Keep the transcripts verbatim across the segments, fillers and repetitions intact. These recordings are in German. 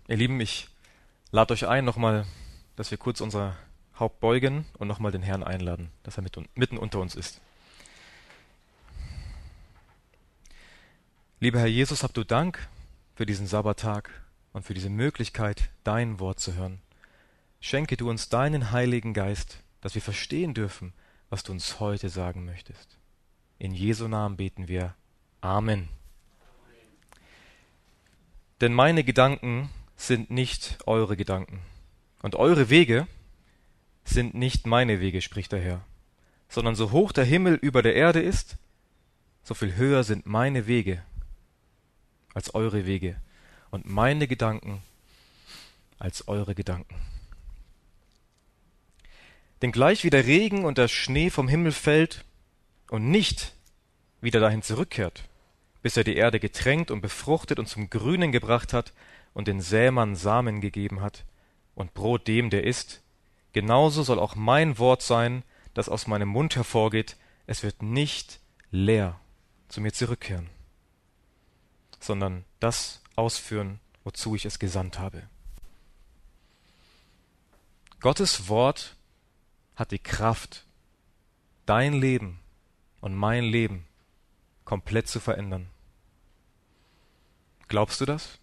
Ihr Lieben, ich lade euch ein, nochmal, dass wir kurz unser Haupt beugen und nochmal den Herrn einladen, dass er mit, mitten unter uns ist. Lieber Herr Jesus, hab du Dank für diesen Sabbattag und für diese Möglichkeit, dein Wort zu hören. Schenke du uns deinen Heiligen Geist, dass wir verstehen dürfen, was du uns heute sagen möchtest. In Jesu Namen beten wir. Amen. Denn meine Gedanken sind nicht eure Gedanken, und eure Wege sind nicht meine Wege, spricht der Herr. Sondern so hoch der Himmel über der Erde ist, so viel höher sind meine Wege als eure Wege und meine Gedanken als eure Gedanken. Denn gleich wie der Regen und der Schnee vom Himmel fällt und nicht wieder dahin zurückkehrt, bis er die Erde getränkt und befruchtet und zum Grünen gebracht hat und den Sämann Samen gegeben hat und Brot dem, der isst, genauso soll auch mein Wort sein, das aus meinem Mund hervorgeht, es wird nicht leer zu mir zurückkehren, sondern das ausführen, wozu ich es gesandt habe. Gottes Wort hat die Kraft, dein Leben und mein Leben komplett zu verändern. Glaubst du das?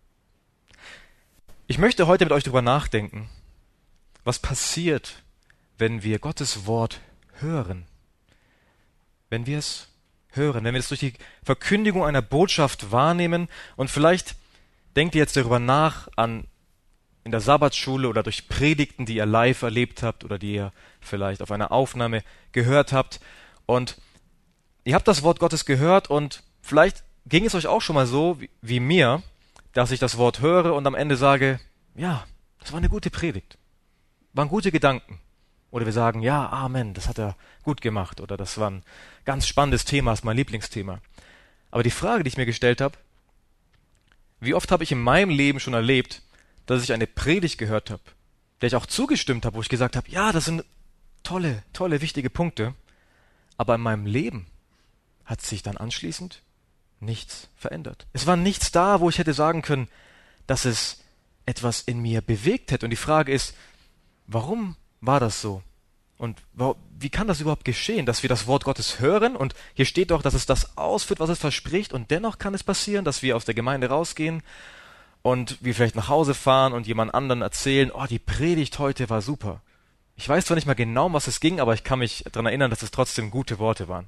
Ich möchte heute mit euch darüber nachdenken, was passiert, wenn wir Gottes Wort hören. Wenn wir es hören, wenn wir es durch die Verkündigung einer Botschaft wahrnehmen und vielleicht denkt ihr jetzt darüber nach an in der Sabbatschule oder durch Predigten, die ihr live erlebt habt oder die ihr vielleicht auf einer Aufnahme gehört habt und ihr habt das Wort Gottes gehört und vielleicht ging es euch auch schon mal so wie, wie mir, dass ich das Wort höre und am Ende sage, ja, das war eine gute Predigt, waren gute Gedanken. Oder wir sagen, ja, Amen, das hat er gut gemacht oder das war ein ganz spannendes Thema, ist mein Lieblingsthema. Aber die Frage, die ich mir gestellt habe, wie oft habe ich in meinem Leben schon erlebt, dass ich eine Predigt gehört habe, der ich auch zugestimmt habe, wo ich gesagt habe, ja, das sind tolle, tolle, wichtige Punkte, aber in meinem Leben hat sich dann anschließend nichts verändert. Es war nichts da, wo ich hätte sagen können, dass es etwas in mir bewegt hätte. Und die Frage ist, warum war das so? Und wie kann das überhaupt geschehen, dass wir das Wort Gottes hören? Und hier steht doch, dass es das ausführt, was es verspricht. Und dennoch kann es passieren, dass wir aus der Gemeinde rausgehen und wir vielleicht nach Hause fahren und jemand anderen erzählen, oh, die Predigt heute war super. Ich weiß zwar nicht mal genau, um was es ging, aber ich kann mich daran erinnern, dass es trotzdem gute Worte waren.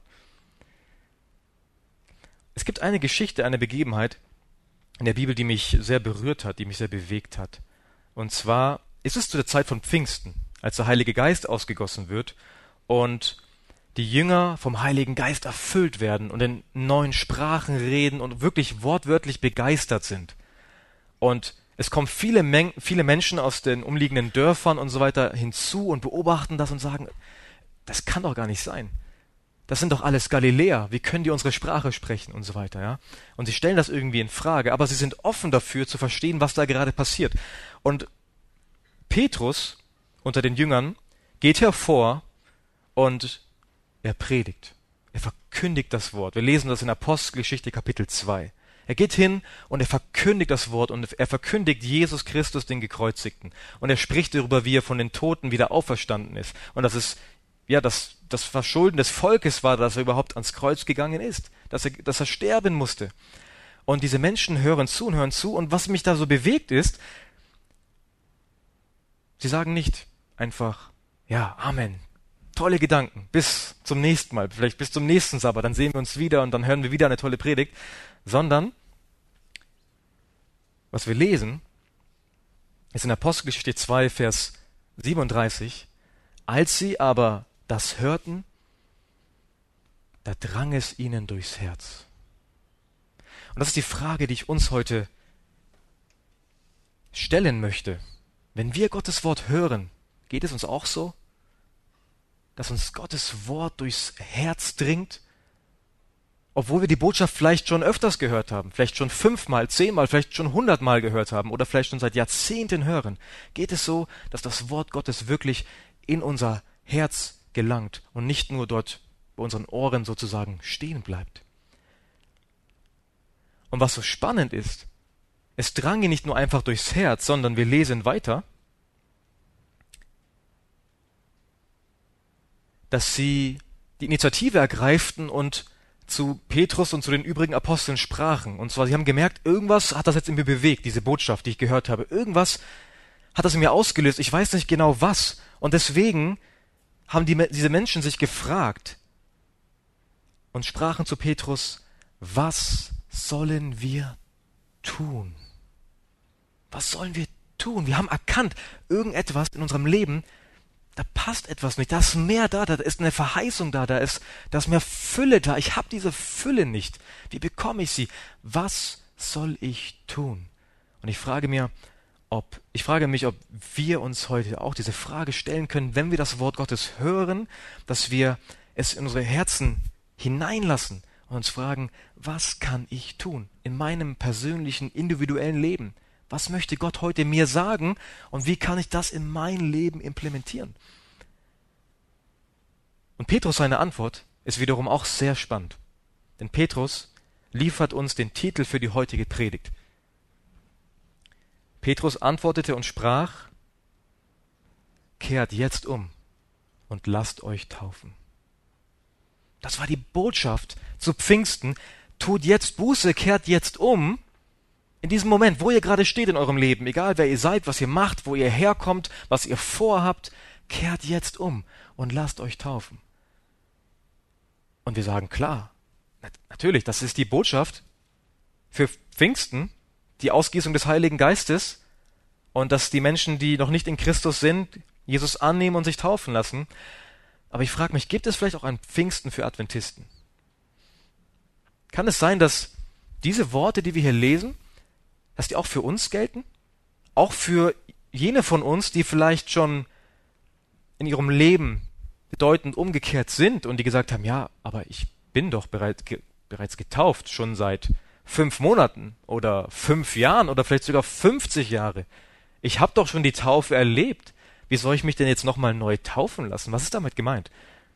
Es gibt eine Geschichte, eine Begebenheit in der Bibel, die mich sehr berührt hat, die mich sehr bewegt hat. Und zwar ist es zu der Zeit von Pfingsten, als der Heilige Geist ausgegossen wird und die Jünger vom Heiligen Geist erfüllt werden und in neuen Sprachen reden und wirklich wortwörtlich begeistert sind. Und es kommen viele, Men- viele Menschen aus den umliegenden Dörfern und so weiter hinzu und beobachten das und sagen, das kann doch gar nicht sein. Das sind doch alles Galiläer, wie können die unsere Sprache sprechen und so weiter, ja? Und sie stellen das irgendwie in Frage, aber sie sind offen dafür zu verstehen, was da gerade passiert. Und Petrus unter den Jüngern geht hervor und er predigt. Er verkündigt das Wort. Wir lesen das in Apostelgeschichte Kapitel zwei. Er geht hin und er verkündigt das Wort und er verkündigt Jesus Christus, den Gekreuzigten. Und er spricht darüber, wie er von den Toten wieder auferstanden ist. Und dass es, ja, das, das Verschulden des Volkes war, dass er überhaupt ans Kreuz gegangen ist. Dass er, dass er sterben musste. Und diese Menschen hören zu und hören zu. Und was mich da so bewegt ist, sie sagen nicht einfach, ja, Amen, tolle Gedanken, bis zum nächsten Mal, vielleicht bis zum nächsten Sabbat, dann sehen wir uns wieder und dann hören wir wieder eine tolle Predigt, sondern was wir lesen, ist in Apostelgeschichte zwei, Vers siebenunddreißig, als sie aber das hörten, da drang es ihnen durchs Herz. Und das ist die Frage, die ich uns heute stellen möchte. Wenn wir Gottes Wort hören, geht es uns auch so, dass uns Gottes Wort durchs Herz dringt, obwohl wir die Botschaft vielleicht schon öfters gehört haben, vielleicht schon fünfmal, zehnmal, vielleicht schon hundertmal gehört haben oder vielleicht schon seit Jahrzehnten hören, geht es so, dass das Wort Gottes wirklich in unser Herz gelangt und nicht nur dort bei unseren Ohren sozusagen stehen bleibt. Und was so spannend ist, es drang ihr nicht nur einfach durchs Herz, sondern wir lesen weiter, dass sie die Initiative ergreiften und zu Petrus und zu den übrigen Aposteln sprachen. Und zwar, sie haben gemerkt, irgendwas hat das jetzt in mir bewegt, diese Botschaft, die ich gehört habe. Irgendwas hat das in mir ausgelöst. Ich weiß nicht genau was. Und deswegen haben die, diese Menschen sich gefragt und sprachen zu Petrus, was sollen wir tun? Was sollen wir tun? Wir haben erkannt, irgendetwas in unserem Leben, da passt etwas nicht, da ist mehr da, da ist eine Verheißung da, da ist, da ist mehr Fülle da. Ich habe diese Fülle nicht. Wie bekomme ich sie? Was soll ich tun? Und ich frage mir, ob, ich frage mich, ob wir uns heute auch diese Frage stellen können, wenn wir das Wort Gottes hören, dass wir es in unsere Herzen hineinlassen und uns fragen, was kann ich tun in meinem persönlichen, individuellen Leben? Was möchte Gott heute mir sagen und wie kann ich das in mein Leben implementieren? Und Petrus seine Antwort ist wiederum auch sehr spannend. Denn Petrus liefert uns den Titel für die heutige Predigt. Petrus antwortete und sprach, kehrt jetzt um und lasst euch taufen. Das war die Botschaft zu Pfingsten. Tut jetzt Buße, kehrt jetzt um. In diesem Moment, wo ihr gerade steht in eurem Leben, egal wer ihr seid, was ihr macht, wo ihr herkommt, was ihr vorhabt, kehrt jetzt um und lasst euch taufen. Und wir sagen, klar, natürlich, das ist die Botschaft für Pfingsten, die Ausgießung des Heiligen Geistes und dass die Menschen, die noch nicht in Christus sind, Jesus annehmen und sich taufen lassen. Aber ich frage mich, gibt es vielleicht auch ein Pfingsten für Adventisten? Kann es sein, dass diese Worte, die wir hier lesen, dass die auch für uns gelten? Auch für jene von uns, die vielleicht schon in ihrem Leben bedeutend umgekehrt sind und die gesagt haben, ja, aber ich bin doch bereit, ge, bereits getauft, schon seit fünf Monaten oder fünf Jahren oder vielleicht sogar fünfzig Jahre. Ich habe doch schon die Taufe erlebt. Wie soll ich mich denn jetzt nochmal neu taufen lassen? Was ist damit gemeint?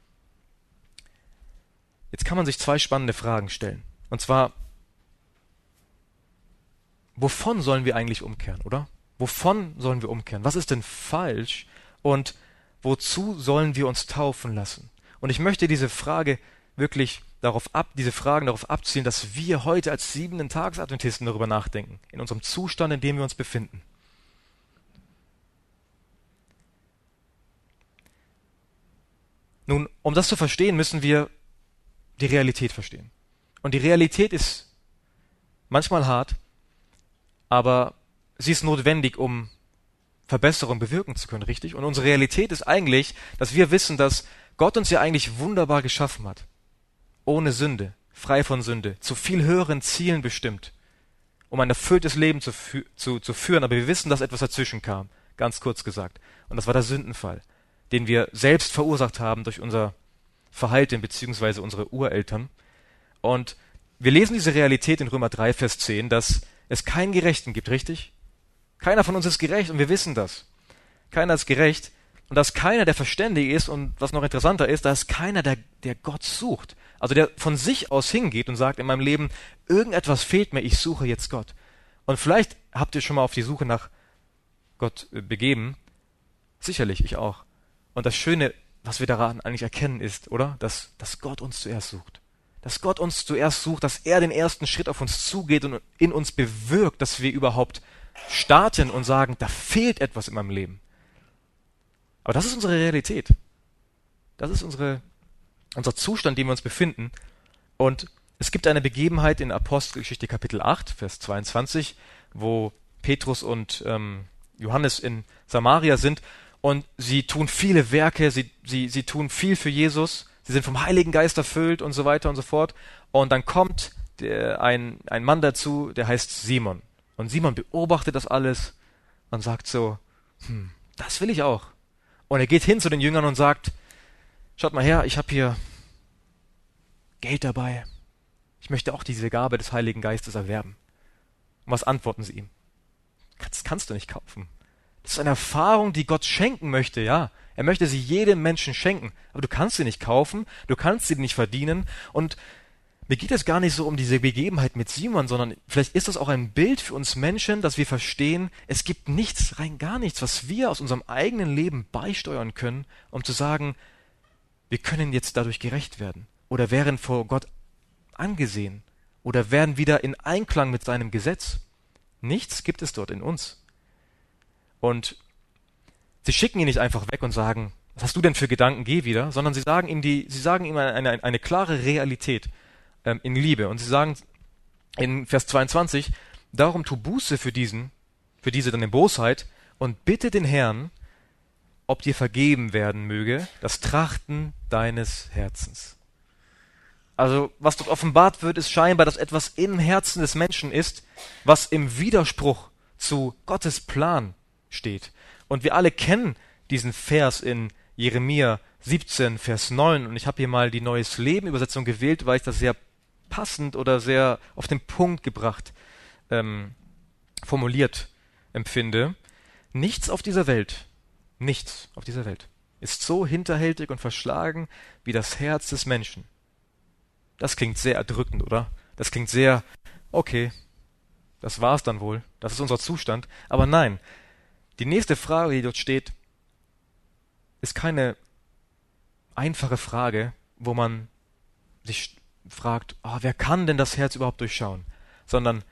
Jetzt kann man sich zwei spannende Fragen stellen. Und zwar, wovon sollen wir eigentlich umkehren, oder? Wovon sollen wir umkehren? Was ist denn falsch? Und wozu sollen wir uns taufen lassen? Und ich möchte diese Frage wirklich darauf ab, diese Fragen darauf abzielen, dass wir heute als siebenten Tages-Adventisten darüber nachdenken, in unserem Zustand, in dem wir uns befinden. Nun, um das zu verstehen, müssen wir die Realität verstehen. Und die Realität ist manchmal hart, aber sie ist notwendig, um Verbesserung bewirken zu können, richtig? Und unsere Realität ist eigentlich, dass wir wissen, dass Gott uns ja eigentlich wunderbar geschaffen hat. Ohne Sünde, frei von Sünde, zu viel höheren Zielen bestimmt, um ein erfülltes Leben zu, fü- zu, zu führen. Aber wir wissen, dass etwas dazwischen kam, ganz kurz gesagt. Und das war der Sündenfall, den wir selbst verursacht haben durch unser Verhalten beziehungsweise unsere Ureltern. Und wir lesen diese Realität in Römer drei, Vers zehn, dass es keinen Gerechten gibt, richtig? Keiner von uns ist gerecht und wir wissen das. Keiner ist gerecht und dass keiner, der verständig ist und was noch interessanter ist, da ist keiner, der, der Gott sucht. Also der von sich aus hingeht und sagt in meinem Leben, irgendetwas fehlt mir, ich suche jetzt Gott. Und vielleicht habt ihr schon mal auf die Suche nach Gott äh, begeben. Sicherlich, ich auch. Und das Schöne, was wir daran eigentlich erkennen ist, oder? Dass, dass Gott uns zuerst sucht. Dass Gott uns zuerst sucht, dass er den ersten Schritt auf uns zugeht und in uns bewirkt, dass wir überhaupt starten und sagen, da fehlt etwas in meinem Leben. Aber das ist unsere Realität. Das ist unsere, unser Zustand, in dem wir uns befinden. Und es gibt eine Begebenheit in Apostelgeschichte Kapitel acht, Vers zweiundzwanzig, wo Petrus und ähm, Johannes in Samaria sind und sie tun viele Werke, sie, sie, sie tun viel für Jesus, sie sind vom Heiligen Geist erfüllt und so weiter und so fort. Und dann kommt der, ein, ein Mann dazu, der heißt Simon. Und Simon beobachtet das alles und sagt so, hm, das will ich auch. Und er geht hin zu den Jüngern und sagt, schaut mal her, ich habe hier Geld dabei. Ich möchte auch diese Gabe des Heiligen Geistes erwerben. Und was antworten sie ihm? Das kannst du nicht kaufen. Das ist eine Erfahrung, die Gott schenken möchte, ja. Er möchte sie jedem Menschen schenken. Aber du kannst sie nicht kaufen, du kannst sie nicht verdienen. Und mir geht es gar nicht so um diese Begebenheit mit Simon, sondern vielleicht ist das auch ein Bild für uns Menschen, dass wir verstehen, es gibt nichts, rein gar nichts, was wir aus unserem eigenen Leben beisteuern können, um zu sagen, wir können jetzt dadurch gerecht werden oder wären vor Gott angesehen oder werden wieder in Einklang mit seinem Gesetz. Nichts gibt es dort in uns. Und sie schicken ihn nicht einfach weg und sagen, was hast du denn für Gedanken, geh wieder, sondern sie sagen ihm, die, sie sagen ihm eine, eine, eine klare Realität ähm, in Liebe. Und sie sagen in Vers zweiundzwanzig, darum tu Buße für diesen, für diese deine Bosheit und bitte den Herrn, ob dir vergeben werden möge, das Trachten deines Herzens. Also, was dort offenbart wird, ist scheinbar, dass etwas im Herzen des Menschen ist, was im Widerspruch zu Gottes Plan steht. Und wir alle kennen diesen Vers in Jeremia siebzehn, Vers neun. Und ich habe hier mal die Neues Leben Übersetzung gewählt, weil ich das sehr passend oder sehr auf den Punkt gebracht ähm, formuliert empfinde. Nichts auf dieser Welt, nichts auf dieser Welt ist so hinterhältig und verschlagen wie das Herz des Menschen. Das klingt sehr erdrückend, oder? Das klingt sehr, okay, das war's dann wohl, das ist unser Zustand. Aber nein, die nächste Frage, die dort steht, ist keine einfache Frage, wo man sich fragt, oh, wer kann denn das Herz überhaupt durchschauen? Sondern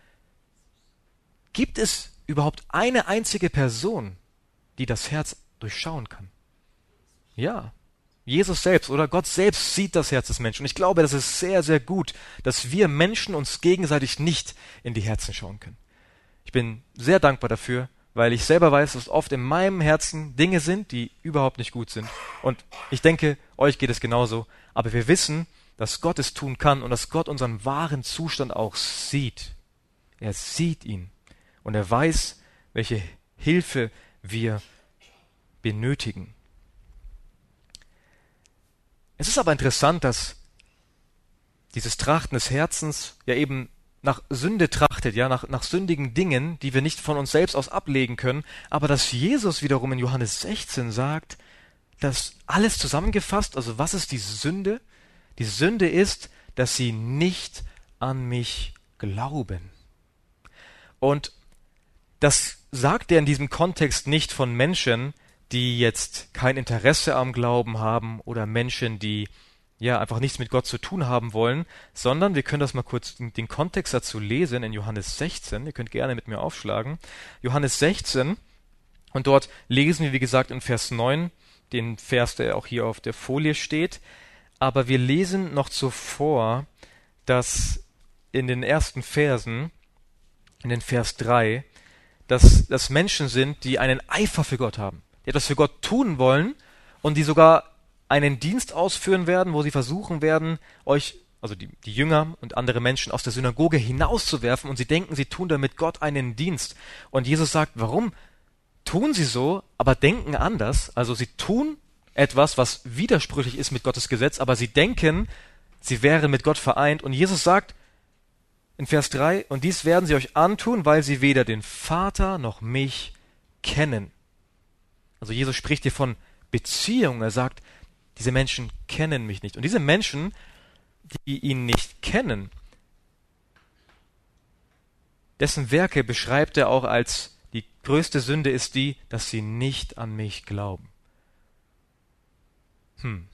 gibt es überhaupt eine einzige Person, die das Herz durchschauen kann? Ja, Jesus selbst oder Gott selbst sieht das Herz des Menschen. Und ich glaube, das ist sehr, sehr gut, dass wir Menschen uns gegenseitig nicht in die Herzen schauen können. Ich bin sehr dankbar dafür, weil ich selber weiß, dass oft in meinem Herzen Dinge sind, die überhaupt nicht gut sind. Und ich denke, euch geht es genauso. Aber wir wissen, dass Gott es tun kann und dass Gott unseren wahren Zustand auch sieht. Er sieht ihn und er weiß, welche Hilfe wir benötigen. Es ist aber interessant, dass dieses Trachten des Herzens ja eben nach Sünde trachtet, ja, nach, nach sündigen Dingen, die wir nicht von uns selbst aus ablegen können, aber dass Jesus wiederum in Johannes sechzehn sagt, dass alles zusammengefasst, also was ist die Sünde? Die Sünde ist, dass sie nicht an mich glauben. Und das sagt er in diesem Kontext nicht von Menschen, die jetzt kein Interesse am Glauben haben oder Menschen, die ja einfach nichts mit Gott zu tun haben wollen, sondern wir können das mal kurz den Kontext dazu lesen in Johannes sechzehn. Ihr könnt gerne mit mir aufschlagen. Johannes sechzehn und dort lesen wir, wie gesagt, in Vers neun, den Vers, der auch hier auf der Folie steht. Aber wir lesen noch zuvor, dass in den ersten Versen, in den Vers drei, dass das Menschen sind, die einen Eifer für Gott haben, die etwas für Gott tun wollen und die sogar einen Dienst ausführen werden, wo sie versuchen werden, euch, also die, die Jünger und andere Menschen aus der Synagoge hinauszuwerfen und sie denken, sie tun damit Gott einen Dienst. Und Jesus sagt, warum tun sie so, aber denken anders? Also sie tun etwas, was widersprüchlich ist mit Gottes Gesetz, aber sie denken, sie wären mit Gott vereint. Und Jesus sagt in Vers drei, und dies werden sie euch antun, weil sie weder den Vater noch mich kennen. Also Jesus spricht hier von Beziehung. Er sagt, diese Menschen kennen mich nicht. Und diese Menschen, die ihn nicht kennen, dessen Werke beschreibt er auch als die größte Sünde ist die, dass sie nicht an mich glauben. Hm.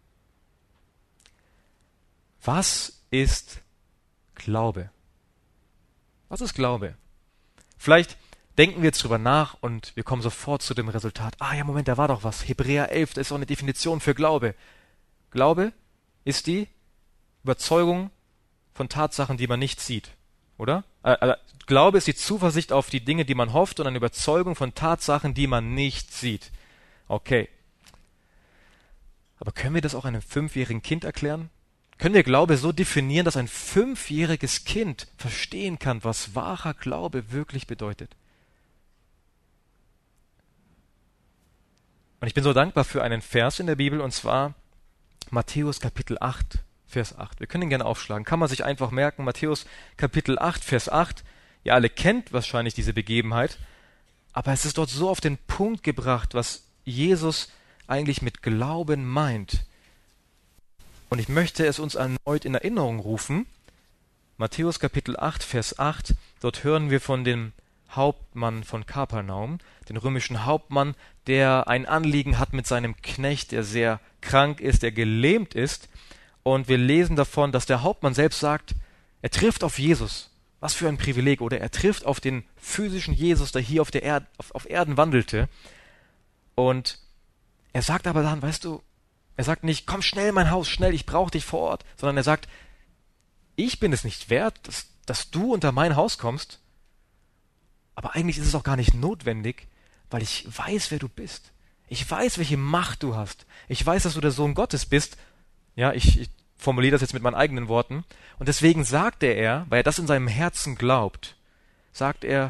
Was ist Glaube? Was ist Glaube? Vielleicht denken wir jetzt drüber nach und wir kommen sofort zu dem Resultat. Ah ja, Moment, da war doch was. Hebräer elf, da ist auch eine Definition für Glaube. Glaube ist die Überzeugung von Tatsachen, die man nicht sieht. Oder? Also, Glaube ist die Zuversicht auf die Dinge, die man hofft und eine Überzeugung von Tatsachen, die man nicht sieht. Okay. Aber können wir das auch einem fünfjährigen Kind erklären? Können wir Glaube so definieren, dass ein fünfjähriges Kind verstehen kann, was wahrer Glaube wirklich bedeutet? Und ich bin so dankbar für einen Vers in der Bibel, und zwar Matthäus Kapitel acht, Vers acht. Wir können ihn gerne aufschlagen. Kann man sich einfach merken, Matthäus Kapitel acht, Vers acht. Ihr alle kennt wahrscheinlich diese Begebenheit, aber es ist dort so auf den Punkt gebracht, was Jesus eigentlich mit Glauben meint. Und ich möchte es uns erneut in Erinnerung rufen, Matthäus Kapitel acht, Vers acht, dort hören wir von dem Hauptmann von Kapernaum, den römischen Hauptmann, der ein Anliegen hat mit seinem Knecht, der sehr krank ist, der gelähmt ist. Und wir lesen davon, dass der Hauptmann selbst sagt, er trifft auf Jesus. Was für ein Privileg. Oder er trifft auf den physischen Jesus, der hier auf, der Erd, auf, auf Erden wandelte. Und er sagt aber dann, weißt du, er sagt nicht, komm schnell in mein Haus, schnell, ich brauche dich vor Ort. Sondern er sagt, ich bin es nicht wert, dass, dass du unter mein Haus kommst. Aber eigentlich ist es auch gar nicht notwendig, weil ich weiß, wer du bist. Ich weiß, welche Macht du hast. Ich weiß, dass du der Sohn Gottes bist. Ja, ich, ich formuliere das jetzt mit meinen eigenen Worten. Und deswegen sagte er, weil er das in seinem Herzen glaubt, sagt er,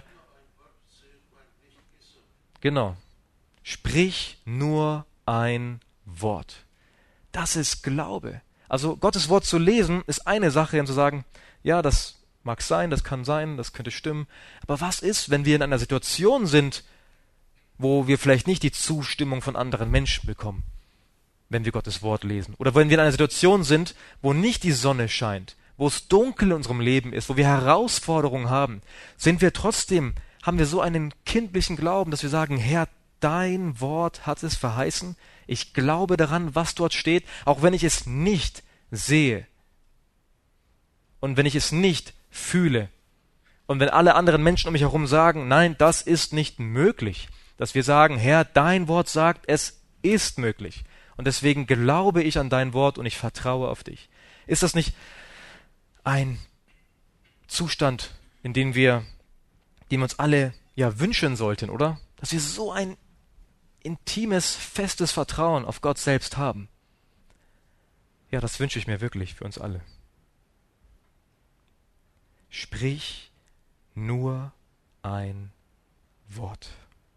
genau, sprich nur ein Wort. Das ist Glaube. Also Gottes Wort zu lesen, ist eine Sache, und zu sagen, ja, das mag sein, das kann sein, das könnte stimmen. Aber was ist, wenn wir in einer Situation sind, wo wir vielleicht nicht die Zustimmung von anderen Menschen bekommen, wenn wir Gottes Wort lesen? Oder wenn wir in einer Situation sind, wo nicht die Sonne scheint, wo es dunkel in unserem Leben ist, wo wir Herausforderungen haben, sind wir trotzdem, haben wir so einen kindlichen Glauben, dass wir sagen, Herr, dein Wort hat es verheißen. Ich glaube daran, was dort steht, auch wenn ich es nicht sehe. Und wenn ich es nicht fühle. Und wenn alle anderen Menschen um mich herum sagen, nein, das ist nicht möglich, dass wir sagen, Herr, dein Wort sagt, es ist möglich. Und deswegen glaube ich an dein Wort und ich vertraue auf dich. Ist das nicht ein Zustand, in den wir, den wir uns alle ja wünschen sollten, oder? Dass wir so ein intimes, festes Vertrauen auf Gott selbst haben. Ja, das wünsche ich mir wirklich für uns alle. Sprich nur ein Wort.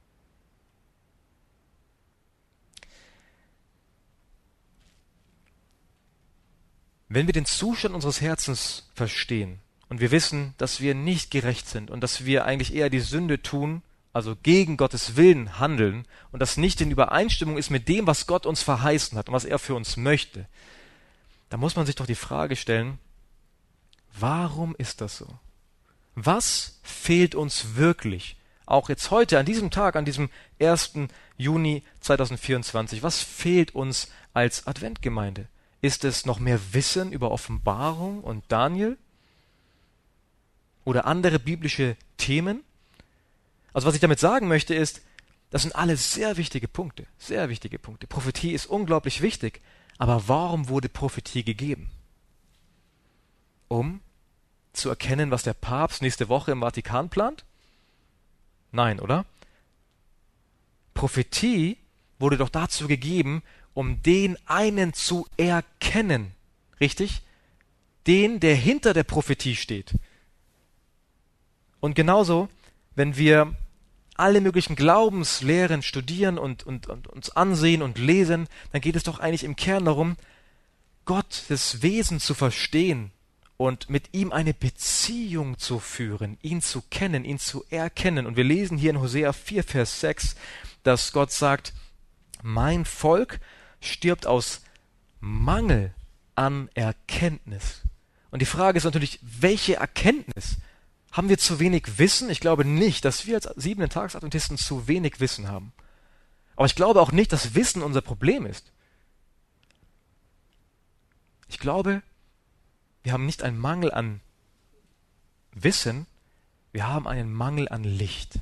Wenn wir den Zustand unseres Herzens verstehen und wir wissen, dass wir nicht gerecht sind und dass wir eigentlich eher die Sünde tun, also gegen Gottes Willen handeln und das nicht in Übereinstimmung ist mit dem, was Gott uns verheißen hat und was er für uns möchte, dann muss man sich doch die Frage stellen, warum ist das so? Was fehlt uns wirklich? Auch jetzt heute, an diesem Tag, an diesem ersten Juni zweitausendvierundzwanzig, was fehlt uns als Adventgemeinde? Ist es noch mehr Wissen über Offenbarung und Daniel? Oder andere biblische Themen? Also was ich damit sagen möchte ist, das sind alles sehr wichtige Punkte, sehr wichtige Punkte. Prophetie ist unglaublich wichtig, aber warum wurde Prophetie gegeben? Um zu erkennen, was der Papst nächste Woche im Vatikan plant? Nein, oder? Prophetie wurde doch dazu gegeben, um den einen zu erkennen. Richtig? Den, der hinter der Prophetie steht. Und genauso, wenn wir alle möglichen Glaubenslehren studieren und, und, und uns ansehen und lesen, dann geht es doch eigentlich im Kern darum, Gottes Wesen zu verstehen und mit ihm eine Beziehung zu führen, ihn zu kennen, ihn zu erkennen. Und wir lesen hier in Hosea vier, Vers sechs, dass Gott sagt, mein Volk stirbt aus Mangel an Erkenntnis. Und die Frage ist natürlich, welche Erkenntnis? Haben wir zu wenig Wissen? Ich glaube nicht, dass wir als siebenten Tags-Adventisten zu wenig Wissen haben. Aber ich glaube auch nicht, dass Wissen unser Problem ist. Ich glaube, wir haben nicht einen Mangel an Wissen, wir haben einen Mangel an Licht.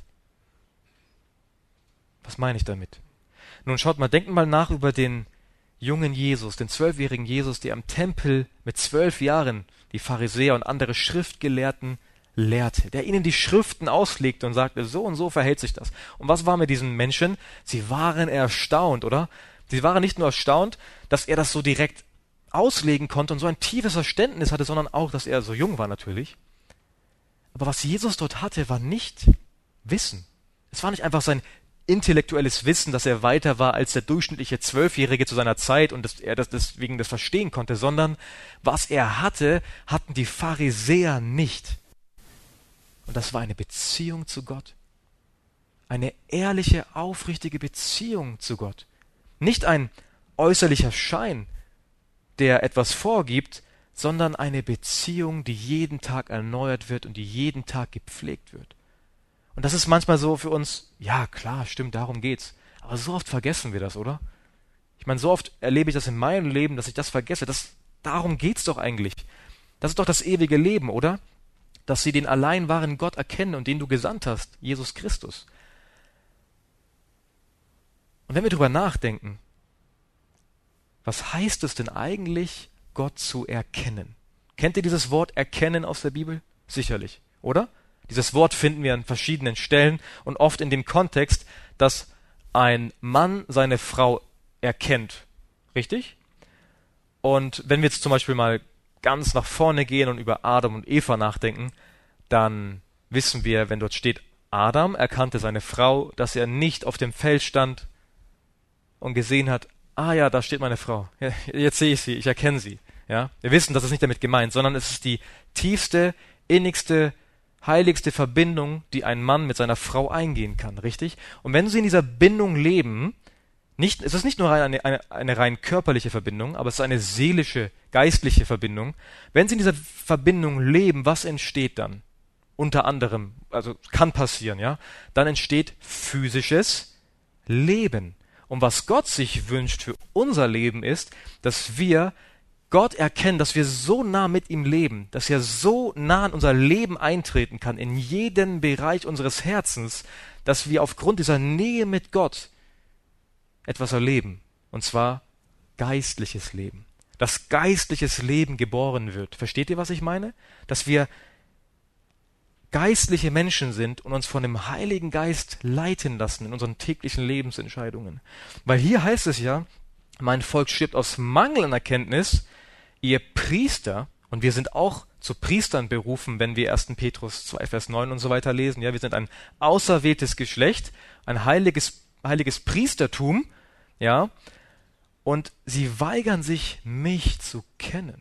Was meine ich damit? Nun schaut mal, denkt mal nach über den jungen Jesus, den zwölfjährigen Jesus, der am Tempel mit zwölf Jahren die Pharisäer und andere Schriftgelehrten lehrte, der ihnen die Schriften auslegte und sagte, so und so verhält sich das. Und was war mit diesen Menschen? Sie waren erstaunt, oder? Sie waren nicht nur erstaunt, dass er das so direkt auslegen konnte und so ein tiefes Verständnis hatte, sondern auch, dass er so jung war natürlich. Aber was Jesus dort hatte, war nicht Wissen. Es war nicht einfach sein intellektuelles Wissen, dass er weiter war als der durchschnittliche Zwölfjährige zu seiner Zeit und dass er das deswegen das verstehen konnte, sondern was er hatte, hatten die Pharisäer nicht. Und das war eine Beziehung zu Gott. Eine ehrliche, aufrichtige Beziehung zu Gott. Nicht ein äußerlicher Schein, der etwas vorgibt, sondern eine Beziehung, die jeden Tag erneuert wird und die jeden Tag gepflegt wird. Und das ist manchmal so für uns, ja klar, stimmt, darum geht's. Aber so oft vergessen wir das, oder? Ich meine, so oft erlebe ich das in meinem Leben, dass ich das vergesse. Das, darum geht's doch eigentlich. Das ist doch das ewige Leben, oder? Dass sie den allein wahren Gott erkennen und den du gesandt hast, Jesus Christus. Und wenn wir darüber nachdenken, was heißt es denn eigentlich, Gott zu erkennen? Kennt ihr dieses Wort erkennen aus der Bibel? Sicherlich, oder? Dieses Wort finden wir an verschiedenen Stellen und oft in dem Kontext, dass ein Mann seine Frau erkennt. Richtig? Und wenn wir jetzt zum Beispiel mal ganz nach vorne gehen und über Adam und Eva nachdenken, dann wissen wir, wenn dort steht, Adam erkannte seine Frau, dass er nicht auf dem Feld stand und gesehen hat, ah ja, da steht meine Frau. Ja, jetzt sehe ich sie, ich erkenne sie. Ja, wir wissen, das ist nicht damit gemeint, sondern es ist die tiefste, innigste, heiligste Verbindung, die ein Mann mit seiner Frau eingehen kann, richtig? Und wenn sie in dieser Bindung leben, nicht, es ist nicht nur eine, eine, eine rein körperliche Verbindung, aber es ist eine seelische, geistliche Verbindung. Wenn sie in dieser Verbindung leben, was entsteht dann? Unter anderem, also kann passieren, ja? Dann entsteht physisches Leben. Und was Gott sich wünscht für unser Leben ist, dass wir Gott erkennen, dass wir so nah mit ihm leben, dass er so nah in unser Leben eintreten kann, in jeden Bereich unseres Herzens, dass wir aufgrund dieser Nähe mit Gott etwas erleben. Und zwar geistliches Leben. Dass geistliches Leben geboren wird. Versteht ihr, was ich meine? Dass wir geistliche Menschen sind und uns von dem Heiligen Geist leiten lassen in unseren täglichen Lebensentscheidungen. Weil hier heißt es ja, mein Volk stirbt aus Mangel an Erkenntnis, ihr Priester, und wir sind auch zu Priestern berufen, wenn wir ersten Petrus zwei, Vers neun und so weiter lesen, ja, wir sind ein auserwähltes Geschlecht, ein heiliges, heiliges Priestertum, ja, und sie weigern sich, mich zu kennen.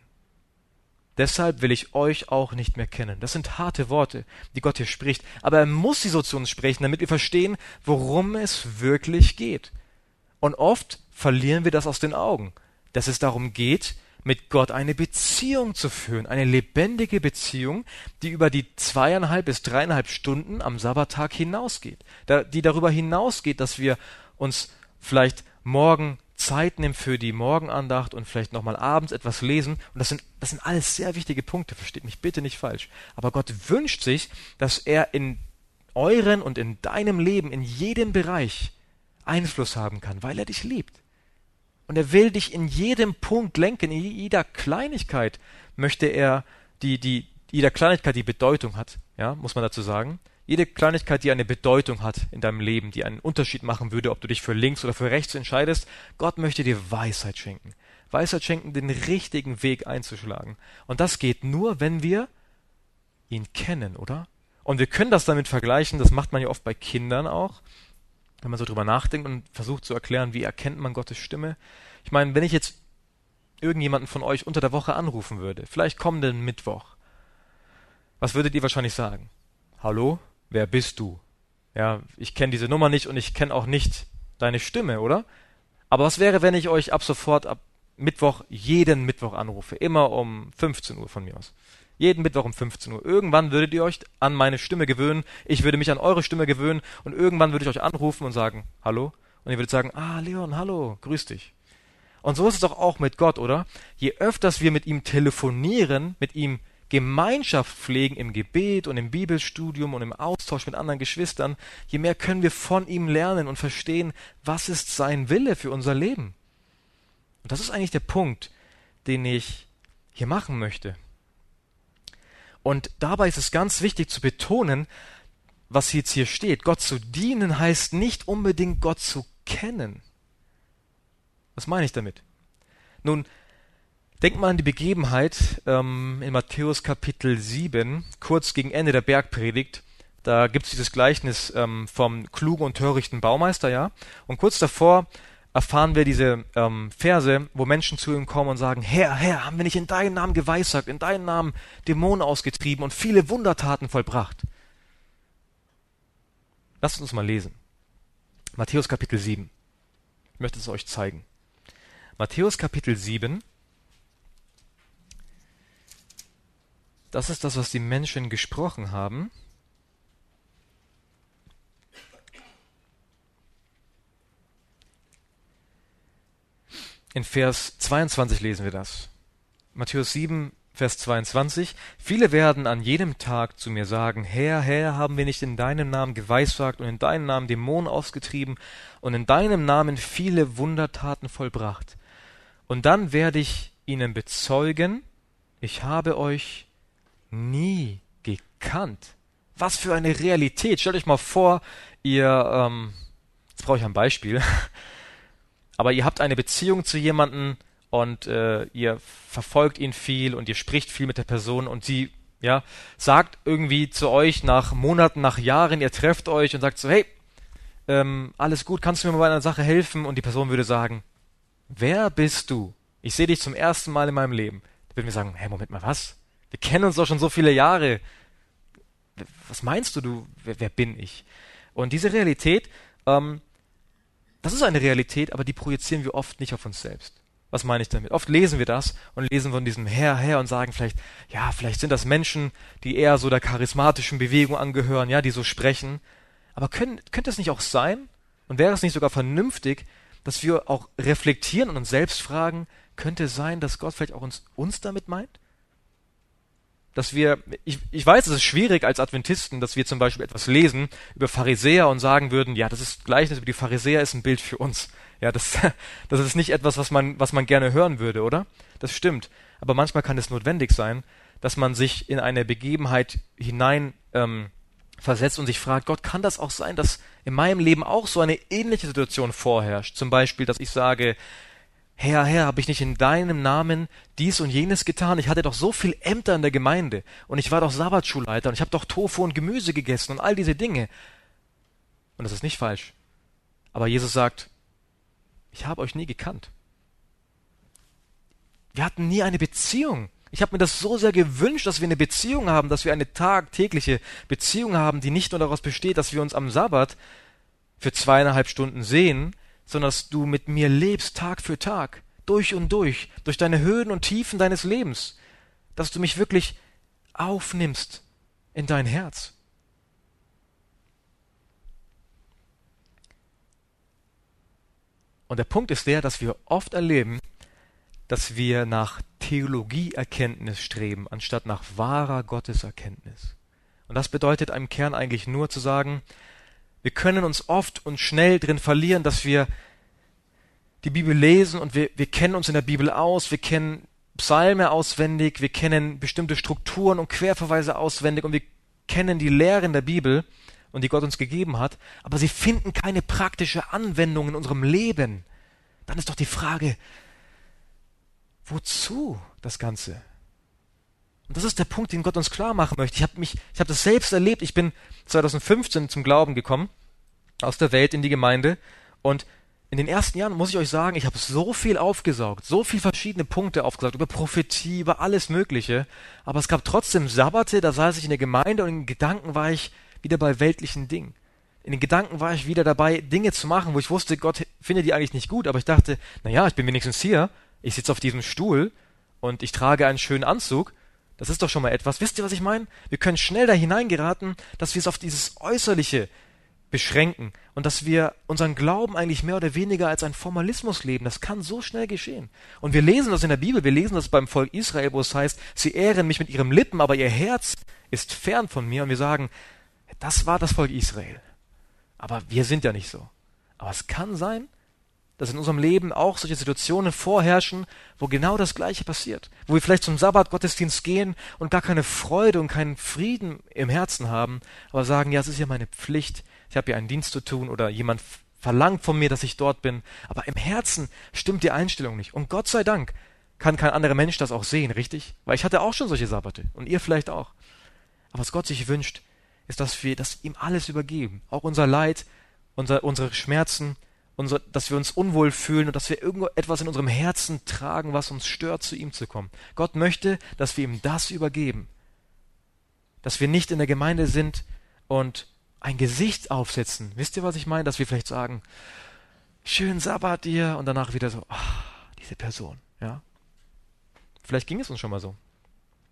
Deshalb will ich euch auch nicht mehr kennen. Das sind harte Worte, die Gott hier spricht. Aber er muss sie so zu uns sprechen, damit wir verstehen, worum es wirklich geht. Und oft verlieren wir das aus den Augen, dass es darum geht, mit Gott eine Beziehung zu führen. Eine lebendige Beziehung, die über die zweieinhalb bis dreieinhalb Stunden am Sabbattag hinausgeht. Die darüber hinausgeht, dass wir uns vielleicht morgen Zeit nehmen für die Morgenandacht und vielleicht nochmal abends etwas lesen. Und das sind, das sind alles sehr wichtige Punkte, versteht mich bitte nicht falsch. Aber Gott wünscht sich, dass er in euren und in deinem Leben, in jedem Bereich Einfluss haben kann, weil er dich liebt. Und er will dich in jedem Punkt lenken, in jeder Kleinigkeit möchte er, die, die, jeder Kleinigkeit, die Bedeutung hat, ja, muss man dazu sagen. Jede Kleinigkeit, die eine Bedeutung hat in deinem Leben, die einen Unterschied machen würde, ob du dich für links oder für rechts entscheidest, Gott möchte dir Weisheit schenken. Weisheit schenken, den richtigen Weg einzuschlagen. Und das geht nur, wenn wir ihn kennen, oder? Und wir können das damit vergleichen, das macht man ja oft bei Kindern auch, wenn man so drüber nachdenkt und versucht zu erklären, wie erkennt man Gottes Stimme. Ich meine, wenn ich jetzt irgendjemanden von euch unter der Woche anrufen würde, vielleicht kommenden Mittwoch, was würdet ihr wahrscheinlich sagen? Hallo? Wer bist du? Ja, ich kenne diese Nummer nicht und ich kenne auch nicht deine Stimme, oder? Aber was wäre, wenn ich euch ab sofort, ab Mittwoch, jeden Mittwoch anrufe? Immer um fünfzehn Uhr von mir aus. Jeden Mittwoch um fünfzehn Uhr. Irgendwann würdet ihr euch an meine Stimme gewöhnen, ich würde mich an eure Stimme gewöhnen und irgendwann würde ich euch anrufen und sagen, hallo? Und ihr würdet sagen, ah, Leon, hallo, grüß dich. Und so ist es doch auch mit Gott, oder? Je öfters wir mit ihm telefonieren, mit ihm Gemeinschaft pflegen im Gebet und im Bibelstudium und im Austausch mit anderen Geschwistern, je mehr können wir von ihm lernen und verstehen, was ist sein Wille für unser Leben. Und das ist eigentlich der Punkt, den ich hier machen möchte. Und dabei ist es ganz wichtig zu betonen, was jetzt hier steht. Gott zu dienen heißt nicht unbedingt Gott zu kennen. Was meine ich damit? Nun, denkt mal an die Begebenheit ähm, in Matthäus Kapitel sieben, kurz gegen Ende der Bergpredigt. Da gibt es dieses Gleichnis ähm, vom klugen und törichten Baumeister, ja. Und kurz davor erfahren wir diese ähm, Verse, wo Menschen zu ihm kommen und sagen, Herr, Herr, haben wir nicht in deinem Namen geweissagt, in deinem Namen Dämonen ausgetrieben und viele Wundertaten vollbracht? Lasst uns mal lesen. Matthäus Kapitel sieben. Ich möchte es euch zeigen. Matthäus Kapitel sieben, Das ist das, was die Menschen gesprochen haben. In Vers zweiundzwanzig lesen wir das. Matthäus sieben, Vers zweiundzwanzig. Viele werden an jedem Tag zu mir sagen, Herr, Herr, haben wir nicht in deinem Namen geweissagt und in deinem Namen Dämonen ausgetrieben und in deinem Namen viele Wundertaten vollbracht. Und dann werde ich ihnen bezeugen, ich habe euch nie gekannt. Was für eine Realität. Stellt euch mal vor, ihr, ähm, jetzt brauche ich ein Beispiel, aber ihr habt eine Beziehung zu jemandem und äh, ihr verfolgt ihn viel und ihr spricht viel mit der Person und sie, ja, sagt irgendwie zu euch nach Monaten, nach Jahren, ihr trefft euch und sagt so, hey, ähm, alles gut, kannst du mir mal bei einer Sache helfen? Und die Person würde sagen, wer bist du? Ich sehe dich zum ersten Mal in meinem Leben. Da würden wir sagen, hey, Moment mal, was? Wir kennen uns doch schon so viele Jahre. Was meinst du, du, wer, wer bin ich? Und diese Realität, ähm, das ist eine Realität, aber die projizieren wir oft nicht auf uns selbst. Was meine ich damit? Oft lesen wir das und lesen von diesem Herr, Herr und sagen vielleicht, ja, vielleicht sind das Menschen, die eher so der charismatischen Bewegung angehören, ja, die so sprechen. Aber können, könnte es nicht auch sein, und wäre es nicht sogar vernünftig, dass wir auch reflektieren und uns selbst fragen, könnte es sein, dass Gott vielleicht auch uns, uns damit meint? Dass wir, ich, ich weiß, es ist schwierig als Adventisten, dass wir zum Beispiel etwas lesen über Pharisäer und sagen würden, ja, das ist Gleichnis über die Pharisäer, ist ein Bild für uns. Ja, das, das ist nicht etwas, was man, was man gerne hören würde, oder? Das stimmt. Aber manchmal kann es notwendig sein, dass man sich in eine Begebenheit hinein ähm, versetzt und sich fragt, Gott, kann das auch sein, dass in meinem Leben auch so eine ähnliche Situation vorherrscht? Zum Beispiel, dass ich sage, Herr, Herr, habe ich nicht in deinem Namen dies und jenes getan? Ich hatte doch so viel Ämter in der Gemeinde und ich war doch Sabbatschulleiter und ich habe doch Tofu und Gemüse gegessen und all diese Dinge. Und das ist nicht falsch. Aber Jesus sagt, ich habe euch nie gekannt. Wir hatten nie eine Beziehung. Ich habe mir das so sehr gewünscht, dass wir eine Beziehung haben, dass wir eine tagtägliche Beziehung haben, die nicht nur daraus besteht, dass wir uns am Sabbat für zweieinhalb Stunden sehen, sondern dass du mit mir lebst Tag für Tag, durch und durch, durch deine Höhen und Tiefen deines Lebens, dass du mich wirklich aufnimmst in dein Herz. Und der Punkt ist der, dass wir oft erleben, dass wir nach Theologieerkenntnis streben, anstatt nach wahrer Gotteserkenntnis. Und das bedeutet im Kern eigentlich nur zu sagen, wir können uns oft und schnell drin verlieren, dass wir die Bibel lesen und wir, wir kennen uns in der Bibel aus, wir kennen Psalme auswendig, wir kennen bestimmte Strukturen und Querverweise auswendig und wir kennen die Lehren der Bibel und die Gott uns gegeben hat, aber sie finden keine praktische Anwendung in unserem Leben. Dann ist doch die Frage, wozu das Ganze? Und das ist der Punkt, den Gott uns klar machen möchte. Ich habe mich, ich habe das selbst erlebt. Ich bin zwanzig fünfzehn zum Glauben gekommen, aus der Welt in die Gemeinde. Und in den ersten Jahren, muss ich euch sagen, ich habe so viel aufgesaugt, so viel verschiedene Punkte aufgesaugt, über Prophetie, über alles Mögliche. Aber es gab trotzdem Sabbate, da saß ich in der Gemeinde und in den Gedanken war ich wieder bei weltlichen Dingen. In den Gedanken war ich wieder dabei, Dinge zu machen, wo ich wusste, Gott findet die eigentlich nicht gut. Aber ich dachte, naja, ich bin wenigstens hier, ich sitze auf diesem Stuhl und ich trage einen schönen Anzug. Das ist doch schon mal etwas. Wisst ihr, was ich meine? Wir können schnell da hineingeraten, dass wir es auf dieses Äußerliche beschränken und dass wir unseren Glauben eigentlich mehr oder weniger als ein Formalismus leben. Das kann so schnell geschehen. Und wir lesen das in der Bibel, wir lesen das beim Volk Israel, wo es heißt, sie ehren mich mit ihren Lippen, aber ihr Herz ist fern von mir. Und wir sagen, das war das Volk Israel. Aber wir sind ja nicht so. Aber es kann sein, dass in unserem Leben auch solche Situationen vorherrschen, wo genau das Gleiche passiert. Wo wir vielleicht zum Sabbat-Gottesdienst gehen und gar keine Freude und keinen Frieden im Herzen haben, aber sagen, ja, es ist ja meine Pflicht, ich habe ja einen Dienst zu tun oder jemand verlangt von mir, dass ich dort bin. Aber im Herzen stimmt die Einstellung nicht. Und Gott sei Dank kann kein anderer Mensch das auch sehen, richtig? Weil ich hatte auch schon solche Sabbate und ihr vielleicht auch. Aber was Gott sich wünscht, ist, dass wir das ihm alles übergeben. Auch unser Leid, unser, unsere Schmerzen, unser, dass wir uns unwohl fühlen und dass wir irgendetwas in unserem Herzen tragen, was uns stört, zu ihm zu kommen. Gott möchte, dass wir ihm das übergeben. Dass wir nicht in der Gemeinde sind und ein Gesicht aufsetzen. Wisst ihr, was ich meine? Dass wir vielleicht sagen, schönen Sabbat dir und danach wieder so, ach, diese Person. Ja? Vielleicht ging es uns schon mal so.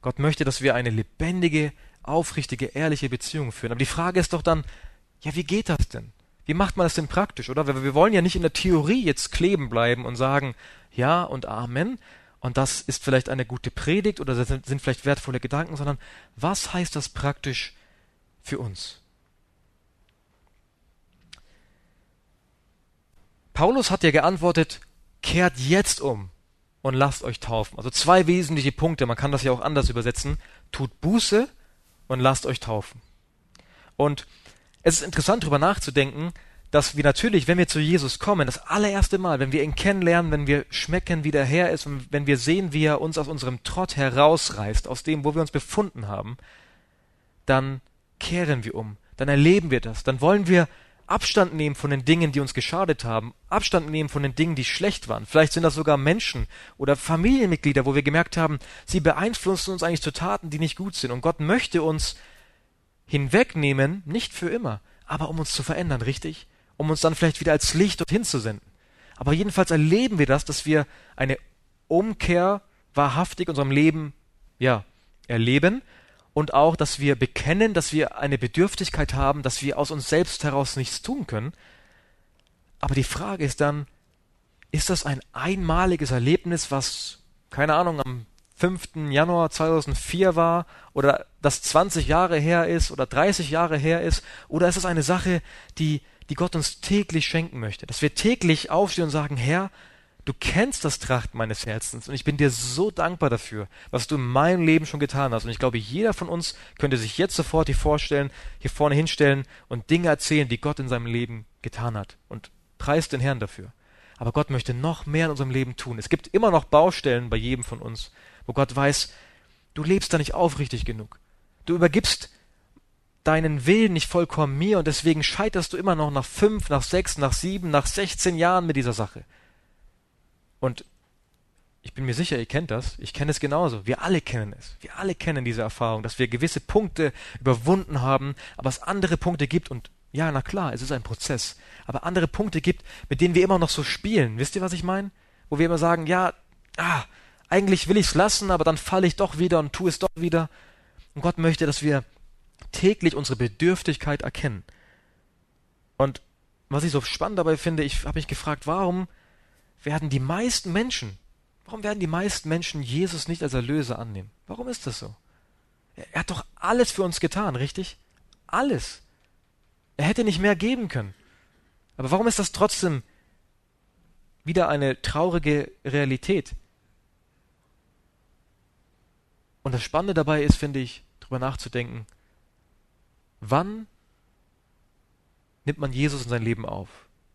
Gott möchte, dass wir eine lebendige, aufrichtige, ehrliche Beziehung führen. Aber die Frage ist doch dann, ja, wie geht das denn? Wie macht man das denn praktisch, oder? Wir, wir wollen ja nicht in der Theorie jetzt kleben bleiben und sagen, ja und Amen, und das ist vielleicht eine gute Predigt oder das sind, sind vielleicht wertvolle Gedanken, sondern was heißt das praktisch für uns? Paulus hat ja geantwortet, kehrt jetzt um und lasst euch taufen. Also zwei wesentliche Punkte, man kann das ja auch anders übersetzen. Tut Buße und lasst euch taufen. Und es ist interessant, darüber nachzudenken, dass wir natürlich, wenn wir zu Jesus kommen, das allererste Mal, wenn wir ihn kennenlernen, wenn wir schmecken, wie der Herr ist und wenn wir sehen, wie er uns aus unserem Trott herausreißt, aus dem, wo wir uns befunden haben, dann kehren wir um, dann erleben wir das, dann wollen wir Abstand nehmen von den Dingen, die uns geschadet haben, Abstand nehmen von den Dingen, die schlecht waren. Vielleicht sind das sogar Menschen oder Familienmitglieder, wo wir gemerkt haben, sie beeinflussen uns eigentlich zu Taten, die nicht gut sind. Und Gott möchte uns hinwegnehmen, nicht für immer, aber um uns zu verändern, richtig? Um uns dann vielleicht wieder als Licht dorthin zu senden. Aber jedenfalls erleben wir das, dass wir eine Umkehr wahrhaftig in unserem Leben, ja, erleben und auch, dass wir bekennen, dass wir eine Bedürftigkeit haben, dass wir aus uns selbst heraus nichts tun können. Aber die Frage ist dann, ist das ein einmaliges Erlebnis, was, keine Ahnung, am fünften Januar zweitausendvier war oder das zwanzig Jahre her ist oder dreißig Jahre her ist, oder ist es eine Sache, die, die Gott uns täglich schenken möchte, dass wir täglich aufstehen und sagen, Herr, du kennst das Trachten meines Herzens und ich bin dir so dankbar dafür, was du in meinem Leben schon getan hast. Und ich glaube, jeder von uns könnte sich jetzt sofort hier vorstellen, hier vorne hinstellen und Dinge erzählen, die Gott in seinem Leben getan hat, und preist den Herrn dafür. Aber Gott möchte noch mehr in unserem Leben tun. Es gibt immer noch Baustellen bei jedem von uns, wo Gott weiß, du lebst da nicht aufrichtig genug. Du übergibst deinen Willen nicht vollkommen mir und deswegen scheiterst du immer noch nach fünf, nach sechs, nach sieben, nach sechzehn Jahren mit dieser Sache. Und ich bin mir sicher, ihr kennt das, ich kenne es genauso, wir alle kennen es, wir alle kennen diese Erfahrung, dass wir gewisse Punkte überwunden haben, aber es andere Punkte gibt, und ja, na klar, es ist ein Prozess, aber andere Punkte gibt, mit denen wir immer noch so spielen. Wisst ihr, was ich meine? Wo wir immer sagen, ja, ah, eigentlich will ich es lassen, aber dann falle ich doch wieder und tue es doch wieder. Und Gott möchte, dass wir täglich unsere Bedürftigkeit erkennen. Und was ich so spannend dabei finde, ich habe mich gefragt, warum werden die meisten Menschen, warum werden die meisten Menschen Jesus nicht als Erlöser annehmen? Warum ist das so? Er, er hat doch alles für uns getan, richtig? Alles. Er hätte nicht mehr geben können. Aber warum ist das trotzdem wieder eine traurige Realität? Und das Spannende dabei ist, finde ich, darüber nachzudenken, wann nimmt man Jesus in sein Leben auf?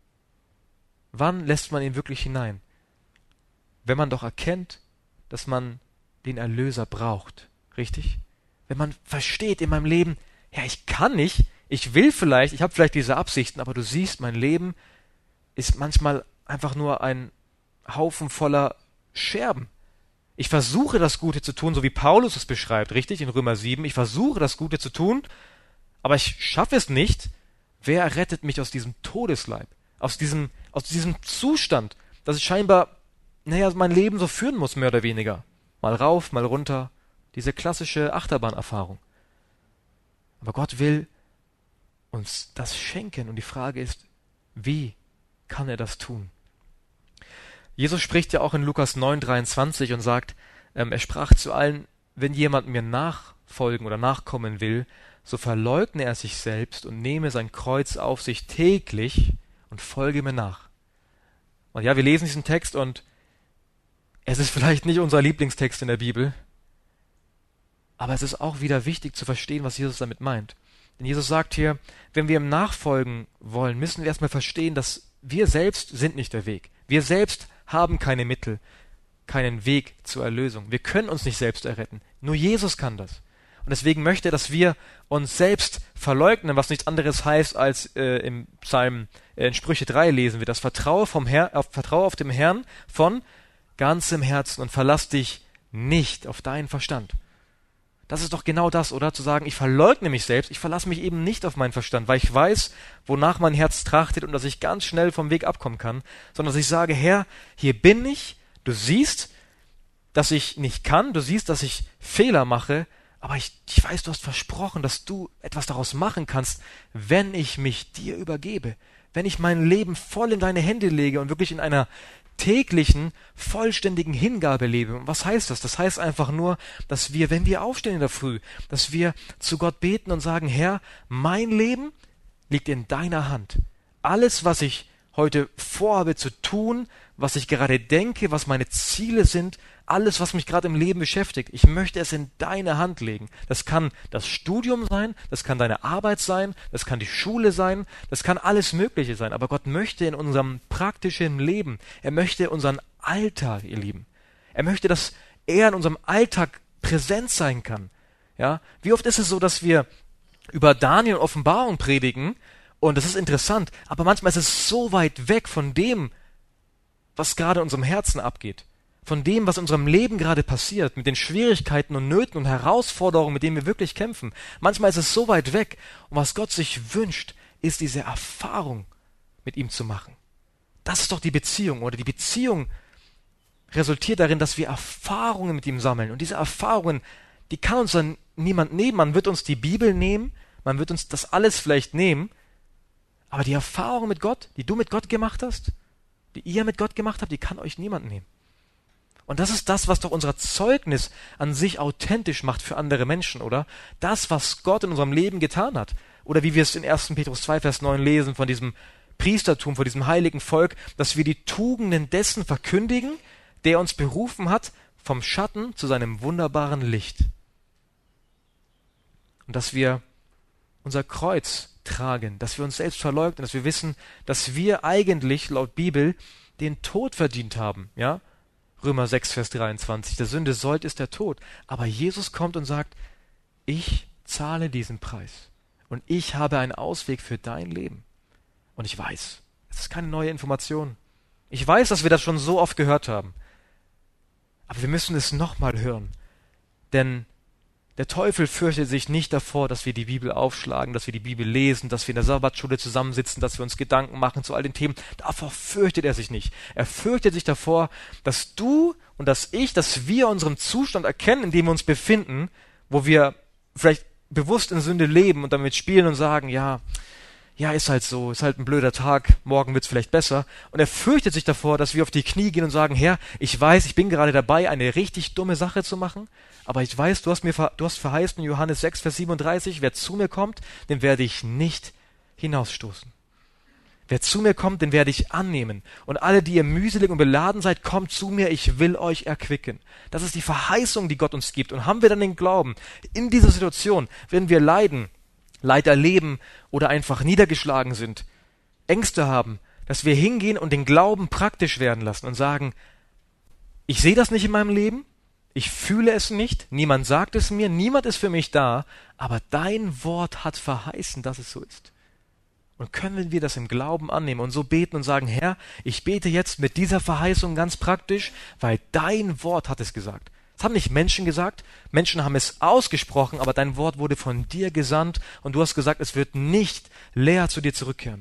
Wann lässt man ihn wirklich hinein? Wenn man doch erkennt, dass man den Erlöser braucht, richtig? Wenn man versteht in meinem Leben, ja, ich kann nicht, ich will vielleicht, ich habe vielleicht diese Absichten, aber du siehst, mein Leben ist manchmal einfach nur ein Haufen voller Scherben. Ich versuche das Gute zu tun, so wie Paulus es beschreibt, richtig, in Römer sieben. Ich versuche das Gute zu tun, aber ich schaffe es nicht. Wer rettet mich aus diesem Todesleib? Aus diesem, aus diesem Zustand, dass ich scheinbar, naja, mein Leben so führen muss, mehr oder weniger. Mal rauf, mal runter. Diese klassische Achterbahnerfahrung. Aber Gott will uns das schenken. Und die Frage ist, wie kann er das tun? Jesus spricht ja auch in Lukas neun dreiundzwanzig und sagt, ähm, er sprach zu allen, wenn jemand mir nachfolgen oder nachkommen will, so verleugne er sich selbst und nehme sein Kreuz auf sich täglich und folge mir nach. Und ja, wir lesen diesen Text und es ist vielleicht nicht unser Lieblingstext in der Bibel, aber es ist auch wieder wichtig zu verstehen, was Jesus damit meint. Denn Jesus sagt hier, wenn wir ihm nachfolgen wollen, müssen wir erstmal verstehen, dass wir selbst sind nicht der Weg. Wir selbst haben keine Mittel, keinen Weg zur Erlösung. Wir können uns nicht selbst erretten. Nur Jesus kann das. Und deswegen möchte er, dass wir uns selbst verleugnen, was nichts anderes heißt, als äh, im Psalm, äh, in Sprüche drei lesen wir das. Vertraue, vom Herr, auf, vertraue auf dem Herrn von ganzem Herzen und verlass dich nicht auf deinen Verstand. Das ist doch genau das, oder? Zu sagen, ich verleugne mich selbst, ich verlasse mich eben nicht auf meinen Verstand, weil ich weiß, wonach mein Herz trachtet und dass ich ganz schnell vom Weg abkommen kann, sondern dass ich sage, Herr, hier bin ich, du siehst, dass ich nicht kann, du siehst, dass ich Fehler mache, aber ich, ich weiß, du hast versprochen, dass du etwas daraus machen kannst, wenn ich mich dir übergebe, wenn ich mein Leben voll in deine Hände lege und wirklich in einer täglichen, vollständigen Hingabe lebe. Und was heißt das? Das heißt einfach nur, dass wir, wenn wir aufstehen in der Früh, dass wir zu Gott beten und sagen, Herr, mein Leben liegt in deiner Hand. Alles, was ich heute vorhabe zu tun, was ich gerade denke, was meine Ziele sind, alles, was mich gerade im Leben beschäftigt, ich möchte es in deine Hand legen. Das kann das Studium sein, das kann deine Arbeit sein, das kann die Schule sein, das kann alles Mögliche sein. Aber Gott möchte in unserem praktischen Leben, er möchte unseren Alltag, ihr Lieben. Er möchte, dass er in unserem Alltag präsent sein kann. Ja? Wie oft ist es so, dass wir über Daniel und Offenbarung predigen, und das ist interessant, aber manchmal ist es so weit weg von dem, was gerade in unserem Herzen abgeht, von dem, was in unserem Leben gerade passiert, mit den Schwierigkeiten und Nöten und Herausforderungen, mit denen wir wirklich kämpfen. Manchmal ist es so weit weg, und was Gott sich wünscht, ist diese Erfahrung mit ihm zu machen. Das ist doch die Beziehung, oder die Beziehung resultiert darin, dass wir Erfahrungen mit ihm sammeln, und diese Erfahrungen, die kann uns dann niemand nehmen. Man wird uns die Bibel nehmen, man wird uns das alles vielleicht nehmen, aber die Erfahrung mit Gott, die du mit Gott gemacht hast, die ihr mit Gott gemacht habt, die kann euch niemand nehmen. Und das ist das, was doch unser Zeugnis an sich authentisch macht für andere Menschen, oder? Das, was Gott in unserem Leben getan hat. Oder wie wir es in ersten Petrus zwei, Vers neun lesen, von diesem Priestertum, von diesem heiligen Volk, dass wir die Tugenden dessen verkündigen, der uns berufen hat, vom Schatten zu seinem wunderbaren Licht. Und dass wir unser Kreuz tragen, dass wir uns selbst verleugnen, dass wir wissen, dass wir eigentlich laut Bibel den Tod verdient haben, ja? Römer sechs, Vers dreiundzwanzig, der Sünde Sold ist der Tod. Aber Jesus kommt und sagt, ich zahle diesen Preis und ich habe einen Ausweg für dein Leben. Und ich weiß, es ist keine neue Information. Ich weiß, dass wir das schon so oft gehört haben. Aber wir müssen es nochmal hören, denn der Teufel fürchtet sich nicht davor, dass wir die Bibel aufschlagen, dass wir die Bibel lesen, dass wir in der Sabbatschule zusammensitzen, dass wir uns Gedanken machen zu all den Themen. Davor fürchtet er sich nicht. Er fürchtet sich davor, dass du und dass ich, dass wir unseren Zustand erkennen, in dem wir uns befinden, wo wir vielleicht bewusst in Sünde leben und damit spielen und sagen, ja, ja, ist halt so, ist halt ein blöder Tag, morgen wird's vielleicht besser. Und er fürchtet sich davor, dass wir auf die Knie gehen und sagen, Herr, ich weiß, ich bin gerade dabei, eine richtig dumme Sache zu machen, aber ich weiß, du hast mir, du hast verheißen, Johannes sechs, Vers siebenunddreißig, wer zu mir kommt, den werde ich nicht hinausstoßen. Wer zu mir kommt, den werde ich annehmen. Und alle, die ihr mühselig und beladen seid, kommt zu mir, ich will euch erquicken. Das ist die Verheißung, die Gott uns gibt. Und haben wir dann den Glauben, in dieser Situation, wenn wir leiden, Leid erleben oder einfach niedergeschlagen sind, Ängste haben, dass wir hingehen und den Glauben praktisch werden lassen und sagen, ich sehe das nicht in meinem Leben, ich fühle es nicht, niemand sagt es mir, niemand ist für mich da, aber dein Wort hat verheißen, dass es so ist. Und können wir das im Glauben annehmen und so beten und sagen, Herr, ich bete jetzt mit dieser Verheißung ganz praktisch, weil dein Wort hat es gesagt. Das haben nicht Menschen gesagt, Menschen haben es ausgesprochen, aber dein Wort wurde von dir gesandt und du hast gesagt, es wird nicht leer zu dir zurückkehren.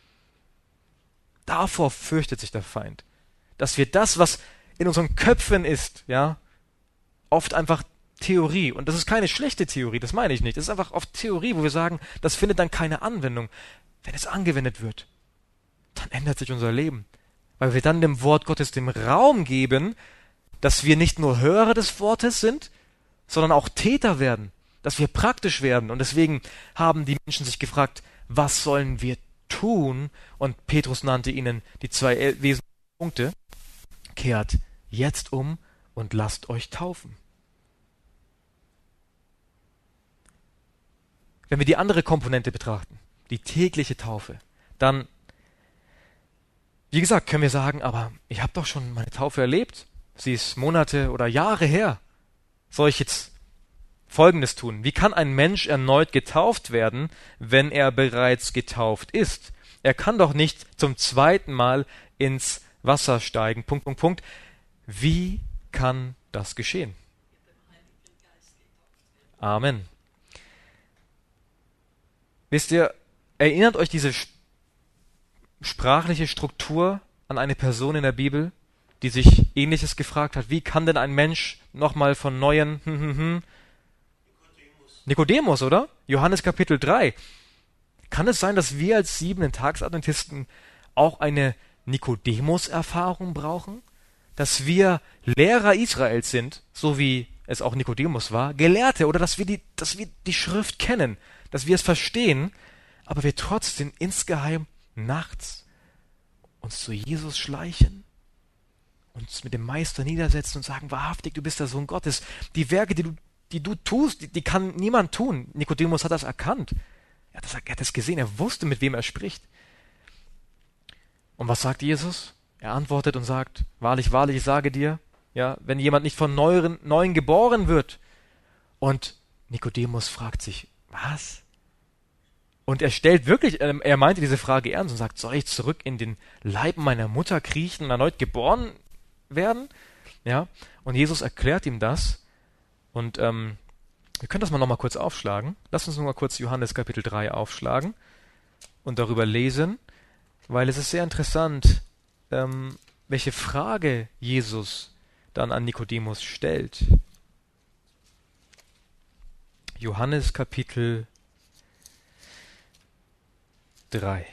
Davor fürchtet sich der Feind, dass wir das, was in unseren Köpfen ist, ja, oft einfach Theorie, und das ist keine schlechte Theorie, das meine ich nicht, das ist einfach oft Theorie, wo wir sagen, das findet dann keine Anwendung. Wenn es angewendet wird, dann ändert sich unser Leben, weil wir dann dem Wort Gottes den Raum geben, dass wir nicht nur Hörer des Wortes sind, sondern auch Täter werden, dass wir praktisch werden. Und deswegen haben die Menschen sich gefragt, was sollen wir tun? Und Petrus nannte ihnen die zwei wesentlichen Punkte. Kehrt jetzt um und lasst euch taufen. Wenn wir die andere Komponente betrachten, die tägliche Taufe, dann, wie gesagt, können wir sagen, aber ich habe doch schon meine Taufe erlebt. Sie ist Monate oder Jahre her. Soll ich jetzt Folgendes tun? Wie kann ein Mensch erneut getauft werden, wenn er bereits getauft ist? Er kann doch nicht zum zweiten Mal ins Wasser steigen. Punkt, Punkt, Punkt. Wie kann das geschehen? Amen. Wisst ihr, erinnert euch diese sprachliche Struktur an eine Person in der Bibel, die sich Ähnliches gefragt hat. Wie kann denn ein Mensch nochmal von Neuem, hm, hm, hm. Nikodemus, oder? Johannes Kapitel drei. Kann es sein, dass wir als siebenten Tagsadventisten auch eine Nikodemus-Erfahrung brauchen? Dass wir Lehrer Israels sind, so wie es auch Nikodemus war, Gelehrte, oder dass wir die, dass wir die Schrift kennen, dass wir es verstehen, aber wir trotzdem insgeheim nachts uns zu Jesus schleichen, uns mit dem Meister niedersetzen und sagen, wahrhaftig, du bist der Sohn Gottes. Die Werke, die du, die du tust, die, die kann niemand tun. Nikodemus hat das erkannt. Er hat das, er hat das gesehen, er wusste, mit wem er spricht. Und was sagt Jesus? Er antwortet und sagt, wahrlich, wahrlich, ich sage dir, ja, wenn jemand nicht von Neuen, Neuen geboren wird. Und Nikodemus fragt sich, was? Und er stellt wirklich, ähm, er meinte diese Frage ernst und sagt, soll ich zurück in den Leib meiner Mutter kriechen und erneut geboren werden? Ja, und Jesus erklärt ihm das. Und ähm, wir können das mal nochmal kurz aufschlagen. Lass uns nochmal kurz Johannes Kapitel drei aufschlagen und darüber lesen, weil es ist sehr interessant, ähm, welche Frage Jesus dann an Nikodemus stellt. Johannes Kapitel drei.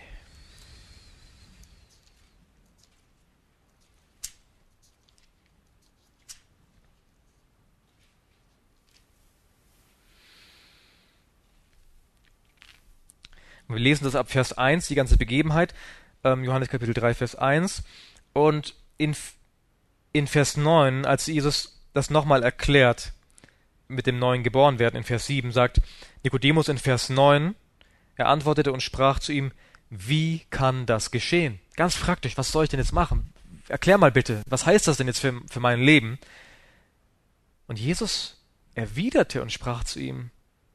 Wir lesen das ab Vers eins, die ganze Begebenheit, ähm, Johannes Kapitel drei, Vers eins. Und in, in Vers neun, als Jesus das nochmal erklärt, mit dem neuen Geborenwerden in Vers sieben, sagt Nikodemus in Vers neun, er antwortete und sprach zu ihm, wie kann das geschehen? Ganz praktisch, was soll ich denn jetzt machen? Erklär mal bitte, was heißt das denn jetzt für, für mein Leben? Und Jesus erwiderte und sprach zu ihm,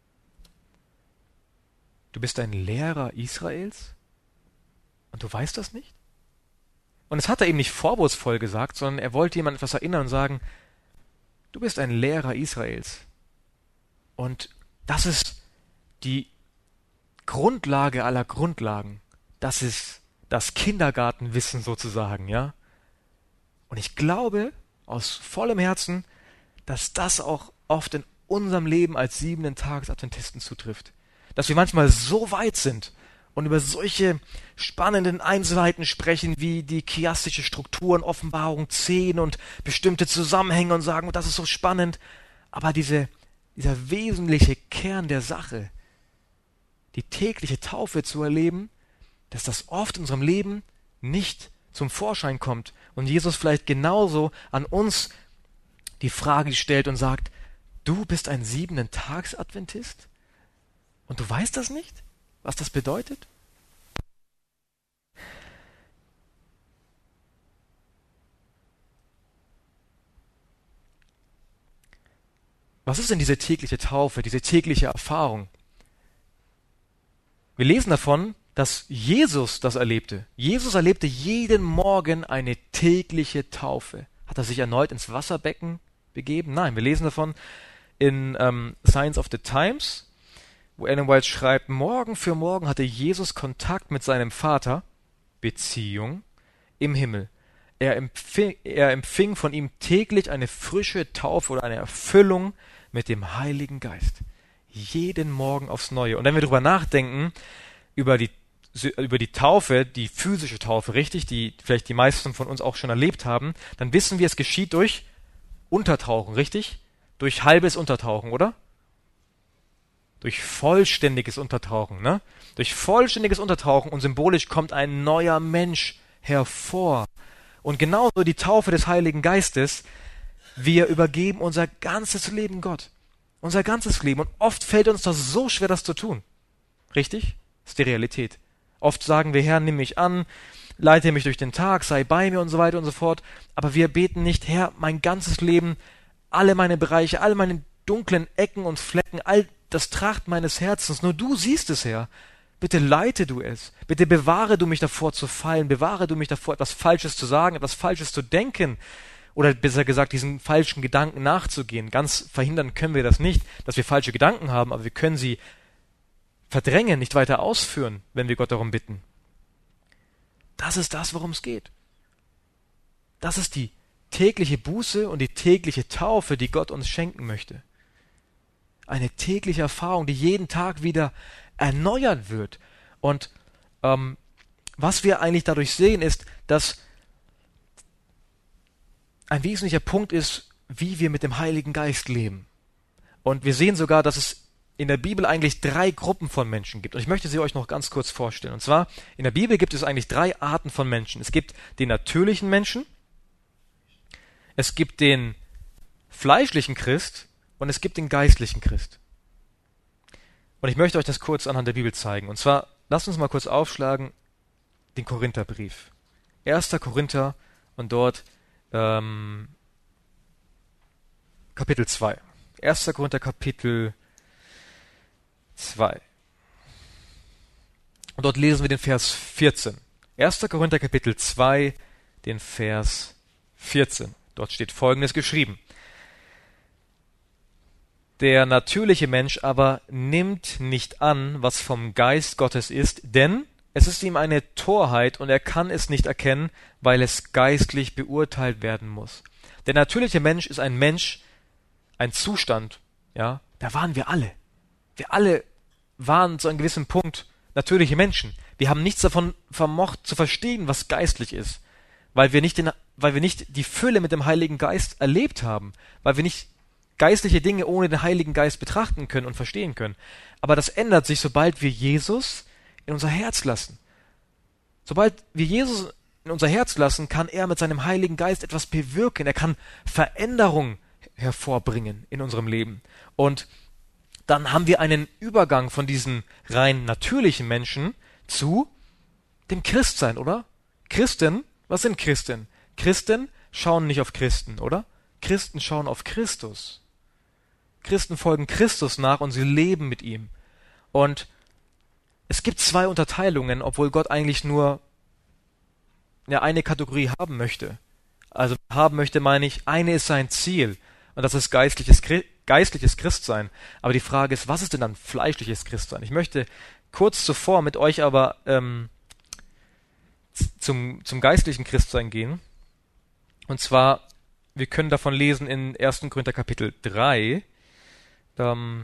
du bist ein Lehrer Israels und du weißt das nicht? Und das hat er ihm nicht vorwurfsvoll gesagt, sondern er wollte jemand etwas erinnern und sagen, du bist ein Lehrer Israels. Und das ist die Grundlage aller Grundlagen. Das ist das Kindergartenwissen sozusagen, ja. Und ich glaube aus vollem Herzen, dass das auch oft in unserem Leben als siebenten Tages-Adventisten zutrifft. Dass wir manchmal so weit sind und über solche spannenden Einzelheiten sprechen, wie die chiastische Struktur in Offenbarung zehn und bestimmte Zusammenhänge und sagen, das ist so spannend. Aber diese, dieser wesentliche Kern der Sache, die tägliche Taufe zu erleben, dass das oft in unserem Leben nicht zum Vorschein kommt und Jesus vielleicht genauso an uns die Frage stellt und sagt, du bist ein siebenten Tages-Adventist und du weißt das nicht, was das bedeutet? Was ist denn diese tägliche Taufe, diese tägliche Erfahrung? Wir lesen davon, dass Jesus das erlebte. Jesus erlebte jeden Morgen eine tägliche Taufe. Hat er sich erneut ins Wasserbecken begeben? Nein, wir lesen davon in ähm, Signs of the Times, wo Ellen White schreibt, morgen für morgen hatte Jesus Kontakt mit seinem Vater, Beziehung, im Himmel. Er empfing, er empfing von ihm täglich eine frische Taufe oder eine Erfüllung mit dem Heiligen Geist. Jeden Morgen aufs Neue. Und wenn wir darüber nachdenken, über die, über die Taufe, die physische Taufe, richtig, die vielleicht die meisten von uns auch schon erlebt haben, dann wissen wir, es geschieht durch Untertauchen, richtig? Durch halbes Untertauchen, oder? Durch vollständiges Untertauchen, ne? Durch vollständiges Untertauchen und symbolisch kommt ein neuer Mensch hervor. Und genauso die Taufe des Heiligen Geistes, wir übergeben unser ganzes Leben Gott. Unser ganzes Leben. Und oft fällt uns das so schwer, das zu tun. Richtig? Das ist die Realität. Oft sagen wir, Herr, nimm mich an, leite mich durch den Tag, sei bei mir und so weiter und so fort. Aber wir beten nicht, Herr, mein ganzes Leben, alle meine Bereiche, all meine dunklen Ecken und Flecken, all das Tracht meines Herzens, nur du siehst es, Herr. Bitte leite du es. Bitte bewahre du mich davor zu fallen. Bewahre du mich davor, etwas Falsches zu sagen, etwas Falsches zu denken. Oder besser gesagt, diesen falschen Gedanken nachzugehen. Ganz verhindern können wir das nicht, dass wir falsche Gedanken haben, aber wir können sie verdrängen, nicht weiter ausführen, wenn wir Gott darum bitten. Das ist das, worum es geht. Das ist die tägliche Buße und die tägliche Taufe, die Gott uns schenken möchte. Eine tägliche Erfahrung, die jeden Tag wieder erneuert wird. Und ähm, was wir eigentlich dadurch sehen, ist, dass ein wesentlicher Punkt ist, wie wir mit dem Heiligen Geist leben. Und wir sehen sogar, dass es in der Bibel eigentlich drei Gruppen von Menschen gibt. Und ich möchte sie euch noch ganz kurz vorstellen. Und zwar, in der Bibel gibt es eigentlich drei Arten von Menschen. Es gibt den natürlichen Menschen, es gibt den fleischlichen Christ und es gibt den geistlichen Christ. Und ich möchte euch das kurz anhand der Bibel zeigen. Und zwar, lasst uns mal kurz aufschlagen, den Korintherbrief. erster Korinther und dort ähm, Kapitel zwei. erster Korinther Kapitel zwei. Und dort lesen wir den Vers vierzehn. erster Korinther Kapitel zwei, den Vers vierzehn. Dort steht Folgendes geschrieben. Der natürliche Mensch aber nimmt nicht an, was vom Geist Gottes ist, denn es ist ihm eine Torheit und er kann es nicht erkennen, weil es geistlich beurteilt werden muss. Der natürliche Mensch ist ein Mensch, ein Zustand, ja, da waren wir alle. Wir alle waren zu einem gewissen Punkt natürliche Menschen. Wir haben nichts davon vermocht zu verstehen, was geistlich ist, weil wir nicht den, weil wir nicht die Fülle mit dem Heiligen Geist erlebt haben, weil wir nicht geistliche Dinge ohne den Heiligen Geist betrachten können und verstehen können. Aber das ändert sich, sobald wir Jesus in unser Herz lassen. Sobald wir Jesus in unser Herz lassen, kann er mit seinem Heiligen Geist etwas bewirken. Er kann Veränderung hervorbringen in unserem Leben. Und dann haben wir einen Übergang von diesen rein natürlichen Menschen zu dem Christsein, oder? Christen, was sind Christen? Christen schauen nicht auf Christen, oder? Christen schauen auf Christus. Christen folgen Christus nach und sie leben mit ihm. Und es gibt zwei Unterteilungen, obwohl Gott eigentlich nur ja, eine Kategorie haben möchte. Also haben möchte, meine ich, eine ist sein Ziel und das ist geistliches, geistliches Christsein. Aber die Frage ist, was ist denn dann fleischliches Christsein? Ich möchte kurz zuvor mit euch aber ähm, zum, zum geistlichen Christsein gehen. Und zwar, wir können davon lesen in erster Korinther Kapitel drei. Ähm,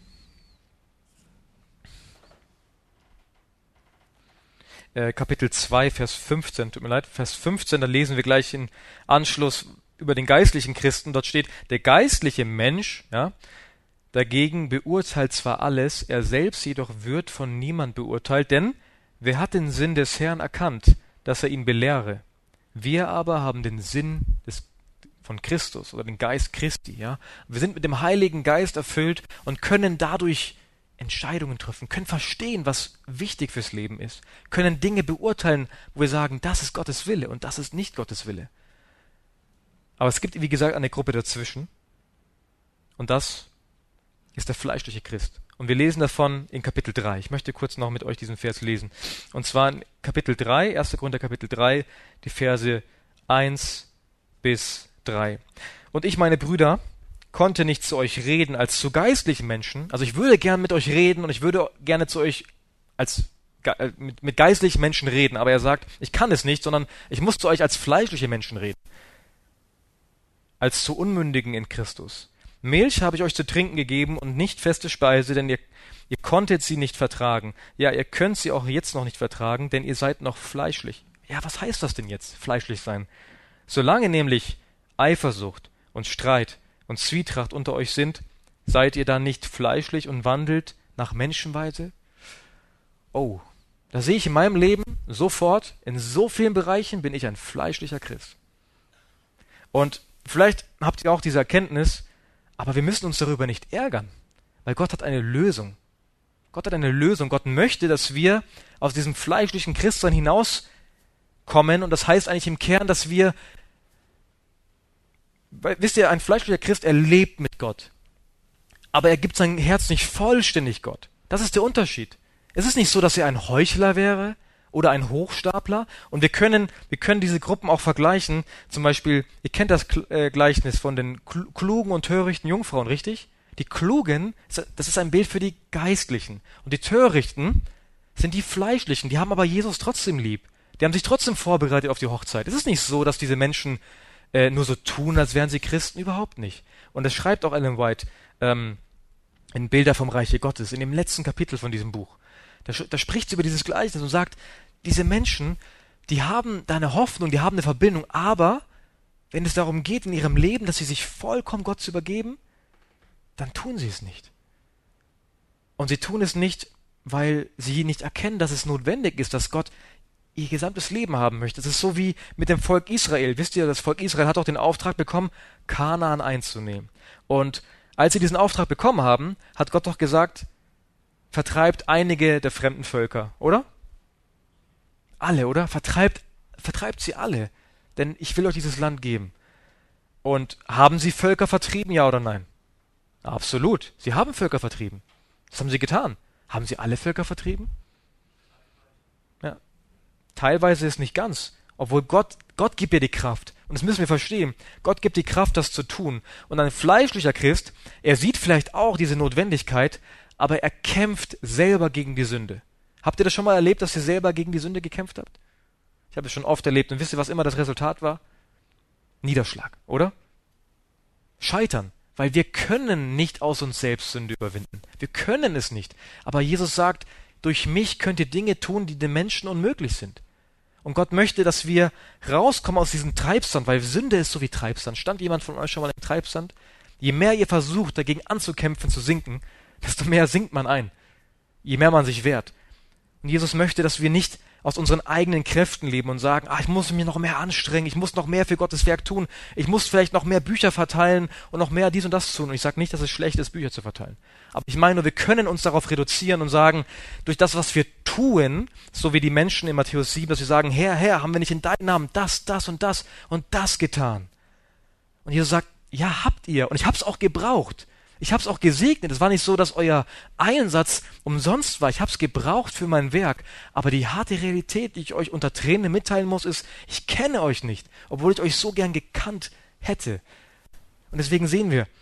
äh, Kapitel zwei, Vers fünfzehn, tut mir leid, Vers fünfzehn, da lesen wir gleich in Anschluss über den geistlichen Christen. Dort steht, der geistliche Mensch, ja, dagegen beurteilt zwar alles, er selbst jedoch wird von niemand beurteilt, denn wer hat den Sinn des Herrn erkannt, dass er ihn belehre? Wir aber haben den Sinn des von Christus oder den Geist Christi, ja. Wir sind mit dem Heiligen Geist erfüllt und können dadurch Entscheidungen treffen, können verstehen, was wichtig fürs Leben ist, können Dinge beurteilen, wo wir sagen, das ist Gottes Wille und das ist nicht Gottes Wille. Aber es gibt, wie gesagt, eine Gruppe dazwischen und das ist der fleischliche Christ. Und wir lesen davon in Kapitel drei. Ich möchte kurz noch mit euch diesen Vers lesen. Und zwar in Kapitel drei, erster Korinther Kapitel drei, die Verse eins bis drei. Und ich, meine Brüder, konnte nicht zu euch reden als zu geistlichen Menschen. Also ich würde gern mit euch reden und ich würde gerne zu euch als mit, mit geistlichen Menschen reden. Aber er sagt, ich kann es nicht, sondern ich muss zu euch als fleischliche Menschen reden. Als zu Unmündigen in Christus. Milch habe ich euch zu trinken gegeben und nicht feste Speise, denn ihr, ihr konntet sie nicht vertragen. Ja, ihr könnt sie auch jetzt noch nicht vertragen, denn ihr seid noch fleischlich. Ja, was heißt das denn jetzt, fleischlich sein? Solange nämlich Eifersucht und Streit und Zwietracht unter euch sind, seid ihr dann nicht fleischlich und wandelt nach Menschenweise? Oh, da sehe ich in meinem Leben sofort, in so vielen Bereichen bin ich ein fleischlicher Christ. Und vielleicht habt ihr auch diese Erkenntnis, aber wir müssen uns darüber nicht ärgern, weil Gott hat eine Lösung. Gott hat eine Lösung. Gott möchte, dass wir aus diesem fleischlichen Christsein hinauskommen und das heißt eigentlich im Kern, dass wir Weil, wisst ihr, ein fleischlicher Christ, er lebt mit Gott. Aber er gibt sein Herz nicht vollständig Gott. Das ist der Unterschied. Es ist nicht so, dass er ein Heuchler wäre oder ein Hochstapler. Und wir können, wir können diese Gruppen auch vergleichen. Zum Beispiel, ihr kennt das Gleichnis von den klugen und törichten Jungfrauen, richtig? Die Klugen, das ist ein Bild für die Geistlichen. Und die Törichten sind die Fleischlichen. Die haben aber Jesus trotzdem lieb. Die haben sich trotzdem vorbereitet auf die Hochzeit. Es ist nicht so, dass diese Menschen äh, nur so tun, als wären sie Christen, überhaupt nicht. Und das schreibt auch Ellen White ähm, in Bilder vom Reiche Gottes, in dem letzten Kapitel von diesem Buch. Da, da spricht sie über dieses Gleichnis und sagt, diese Menschen, die haben da eine Hoffnung, die haben eine Verbindung, aber wenn es darum geht in ihrem Leben, dass sie sich vollkommen Gott zu übergeben, dann tun sie es nicht. Und sie tun es nicht, weil sie nicht erkennen, dass es notwendig ist, dass Gott ihr gesamtes Leben haben möchte. Es ist so wie mit dem Volk Israel. Wisst ihr, das Volk Israel hat auch den Auftrag bekommen, Kanaan einzunehmen. Und als sie diesen Auftrag bekommen haben, hat Gott doch gesagt, vertreibt einige der fremden Völker, oder? Alle, oder? Vertreibt, vertreibt sie alle, denn ich will euch dieses Land geben. Und haben sie Völker vertrieben, ja oder nein? Absolut. Sie haben Völker vertrieben. Was haben sie getan? Haben sie alle Völker vertrieben? Ja. Teilweise ist nicht ganz. Obwohl Gott, Gott gibt dir die Kraft. Und das müssen wir verstehen. Gott gibt die Kraft, das zu tun. Und ein fleischlicher Christ, er sieht vielleicht auch diese Notwendigkeit, aber er kämpft selber gegen die Sünde. Habt ihr das schon mal erlebt, dass ihr selber gegen die Sünde gekämpft habt? Ich habe es schon oft erlebt. Und wisst ihr, was immer das Resultat war? Niederschlag, oder? Scheitern. Weil wir können nicht aus uns selbst Sünde überwinden. Wir können es nicht. Aber Jesus sagt, durch mich könnt ihr Dinge tun, die den Menschen unmöglich sind. Und Gott möchte, dass wir rauskommen aus diesem Treibsand, weil Sünde ist so wie Treibsand. Stand jemand von euch schon mal im Treibsand? Je mehr ihr versucht, dagegen anzukämpfen, zu sinken, desto mehr sinkt man ein. Je mehr man sich wehrt. Und Jesus möchte, dass wir nicht aus unseren eigenen Kräften leben und sagen, ah, ich muss mich noch mehr anstrengen, ich muss noch mehr für Gottes Werk tun, ich muss vielleicht noch mehr Bücher verteilen und noch mehr dies und das tun. Und ich sage nicht, dass es schlecht ist, Bücher zu verteilen. Aber ich meine nur, wir können uns darauf reduzieren und sagen, durch das, was wir tun, so wie die Menschen in Matthäus sieben, dass sie sagen, Herr, Herr, haben wir nicht in deinem Namen das, das und das und das getan? Und Jesus sagt, ja, habt ihr. Und ich habe es auch gebraucht. Ich habe es auch gesegnet. Es war nicht so, dass euer Einsatz umsonst war. Ich habe es gebraucht für mein Werk. Aber die harte Realität, die ich euch unter Tränen mitteilen muss, ist, ich kenne euch nicht, obwohl ich euch so gern gekannt hätte. Und deswegen sehen wir,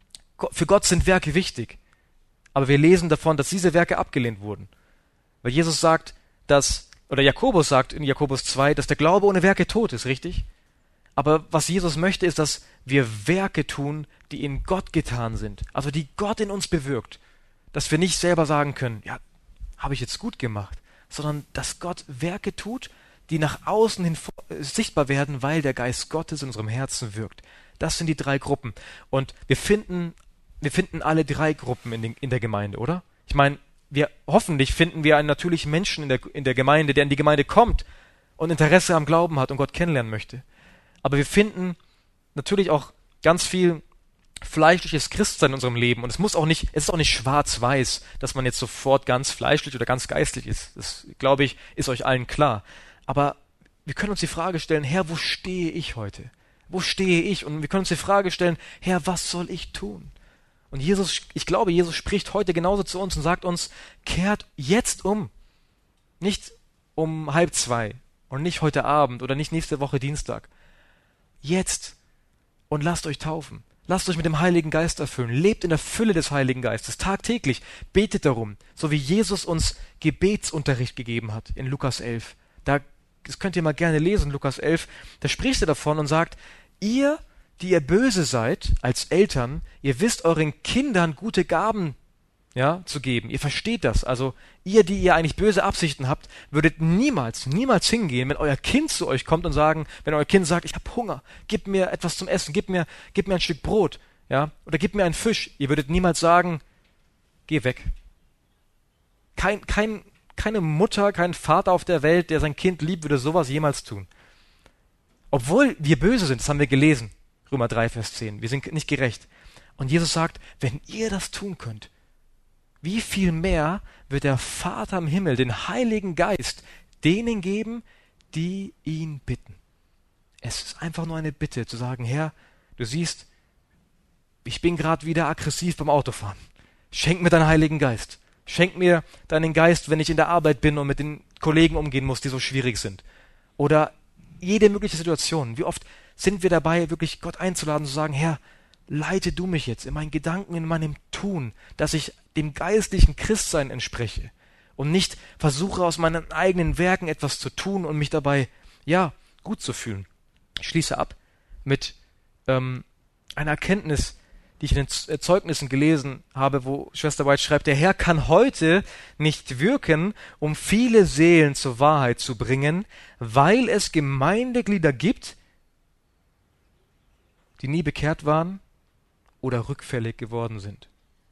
für Gott sind Werke wichtig. Aber wir lesen davon, dass diese Werke abgelehnt wurden. Weil Jesus sagt, dass, oder Jakobus sagt in Jakobus zwei, dass der Glaube ohne Werke tot ist, richtig? Aber was Jesus möchte, ist, dass wir Werke tun, die in Gott getan sind. Also die Gott in uns bewirkt. Dass wir nicht selber sagen können, ja, habe ich jetzt gut gemacht. Sondern dass Gott Werke tut, die nach außen hin sichtbar werden, weil der Geist Gottes in unserem Herzen wirkt. Das sind die drei Gruppen. Und wir finden, wir finden alle drei Gruppen in, den, in der Gemeinde, oder? Ich meine, wir, hoffentlich finden wir einen natürlichen Menschen in der, in der Gemeinde, der in die Gemeinde kommt und Interesse am Glauben hat und Gott kennenlernen möchte. Aber wir finden natürlich auch ganz viel fleischliches Christsein in unserem Leben. Und es muss auch nicht, es ist auch nicht schwarz-weiß, dass man jetzt sofort ganz fleischlich oder ganz geistlich ist. Das, glaube ich, ist euch allen klar. Aber wir können uns die Frage stellen, Herr, wo stehe ich heute? Wo stehe ich? Und wir können uns die Frage stellen, Herr, was soll ich tun? Und Jesus, ich glaube, Jesus spricht heute genauso zu uns und sagt uns, kehrt jetzt um. Nicht um halb zwei und nicht heute Abend oder nicht nächste Woche Dienstag. Jetzt. Und lasst euch taufen. Lasst euch mit dem Heiligen Geist erfüllen. Lebt in der Fülle des Heiligen Geistes. Tagtäglich. Betet darum. So wie Jesus uns Gebetsunterricht gegeben hat in Lukas elf. Da, das könnt ihr mal gerne lesen, Lukas elf. Da spricht er davon und sagt, ihr, die ihr böse seid, als Eltern, ihr wisst euren Kindern gute Gaben ja, zu geben. Ihr versteht das. Also ihr, die ihr eigentlich böse Absichten habt, würdet niemals, niemals hingehen, wenn euer Kind zu euch kommt und sagen, wenn euer Kind sagt, ich habe Hunger, gib mir etwas zum Essen, gib mir, gib mir ein Stück Brot, ja, oder gib mir einen Fisch. Ihr würdet niemals sagen, geh weg. Kein, kein, keine Mutter, kein Vater auf der Welt, der sein Kind liebt, würde sowas jemals tun. Obwohl wir böse sind, das haben wir gelesen, Römer drei, Vers zehn, wir sind nicht gerecht. Und Jesus sagt, wenn ihr das tun könnt, wie viel mehr wird der Vater im Himmel den Heiligen Geist denen geben, die ihn bitten. Es ist einfach nur eine Bitte, zu sagen, Herr, du siehst, ich bin gerade wieder aggressiv beim Autofahren. Schenk mir deinen Heiligen Geist. Schenk mir deinen Geist, wenn ich in der Arbeit bin und mit den Kollegen umgehen muss, die so schwierig sind. Oder jede mögliche Situation. Wie oft sind wir dabei, wirklich Gott einzuladen, zu sagen, Herr, leite du mich jetzt in meinen Gedanken, in meinem Tun, dass ich dem geistlichen Christsein entspreche und nicht versuche, aus meinen eigenen Werken etwas zu tun und mich dabei, ja, gut zu fühlen. Ich schließe ab. mit ähm, einer Erkenntnis, die ich in den Zeugnissen gelesen habe, wo Schwester White schreibt, der Herr kann heute nicht wirken, um viele Seelen zur Wahrheit zu bringen, weil es Gemeindeglieder gibt, die nie bekehrt waren oder rückfällig geworden sind.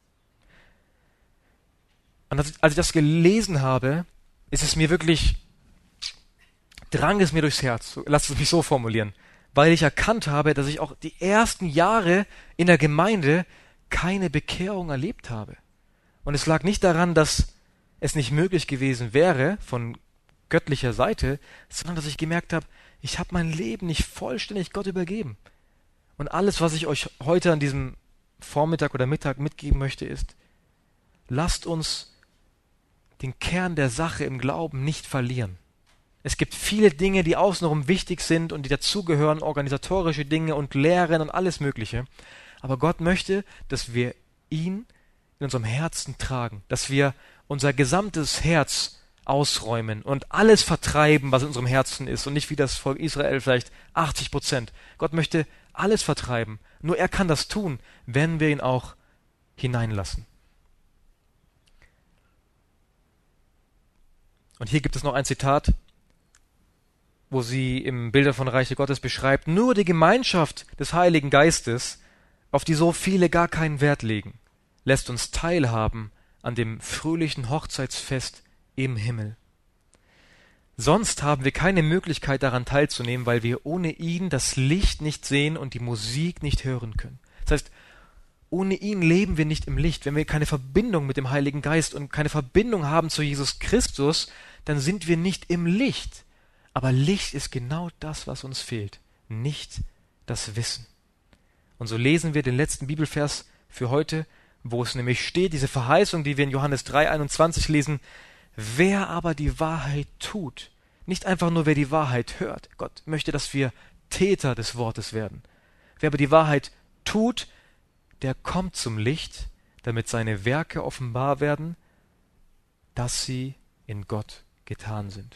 Und als ich das gelesen habe, ist es mir wirklich, drang es mir durchs Herz, lasst es mich so formulieren, weil ich erkannt habe, dass ich auch die ersten Jahre in der Gemeinde keine Bekehrung erlebt habe. Und es lag nicht daran, dass es nicht möglich gewesen wäre von göttlicher Seite, sondern dass ich gemerkt habe, ich habe mein Leben nicht vollständig Gott übergeben. Und alles, was ich euch heute an diesem Vormittag oder Mittag mitgeben möchte, ist, lasst uns den Kern der Sache im Glauben nicht verlieren. Es gibt viele Dinge, die außenrum wichtig sind und die dazugehören, organisatorische Dinge und Lehren und alles Mögliche. Aber Gott möchte, dass wir ihn in unserem Herzen tragen, dass wir unser gesamtes Herz ausräumen und alles vertreiben, was in unserem Herzen ist und nicht wie das Volk Israel vielleicht achtzig Prozent. Gott möchte alles vertreiben. Nur er kann das tun, wenn wir ihn auch hineinlassen. Und hier gibt es noch ein Zitat, wo sie im Bilder von Reiche Gottes beschreibt, nur die Gemeinschaft des Heiligen Geistes, auf die so viele gar keinen Wert legen, lässt uns teilhaben an dem fröhlichen Hochzeitsfest im Himmel. Sonst haben wir keine Möglichkeit daran teilzunehmen, weil wir ohne ihn das Licht nicht sehen und die Musik nicht hören können. Das heißt, ohne ihn leben wir nicht im Licht. Wenn wir keine Verbindung mit dem Heiligen Geist und keine Verbindung haben zu Jesus Christus, dann sind wir nicht im Licht. Aber Licht ist genau das, was uns fehlt, nicht das Wissen. Und so lesen wir den letzten Bibelvers für heute, wo es nämlich steht, diese Verheißung, die wir in Johannes drei einundzwanzig lesen, wer aber die Wahrheit tut, nicht einfach nur wer die Wahrheit hört. Gott möchte, dass wir Täter des Wortes werden. Wer aber die Wahrheit tut, der kommt zum Licht, damit seine Werke offenbar werden, dass sie in Gott getan sind.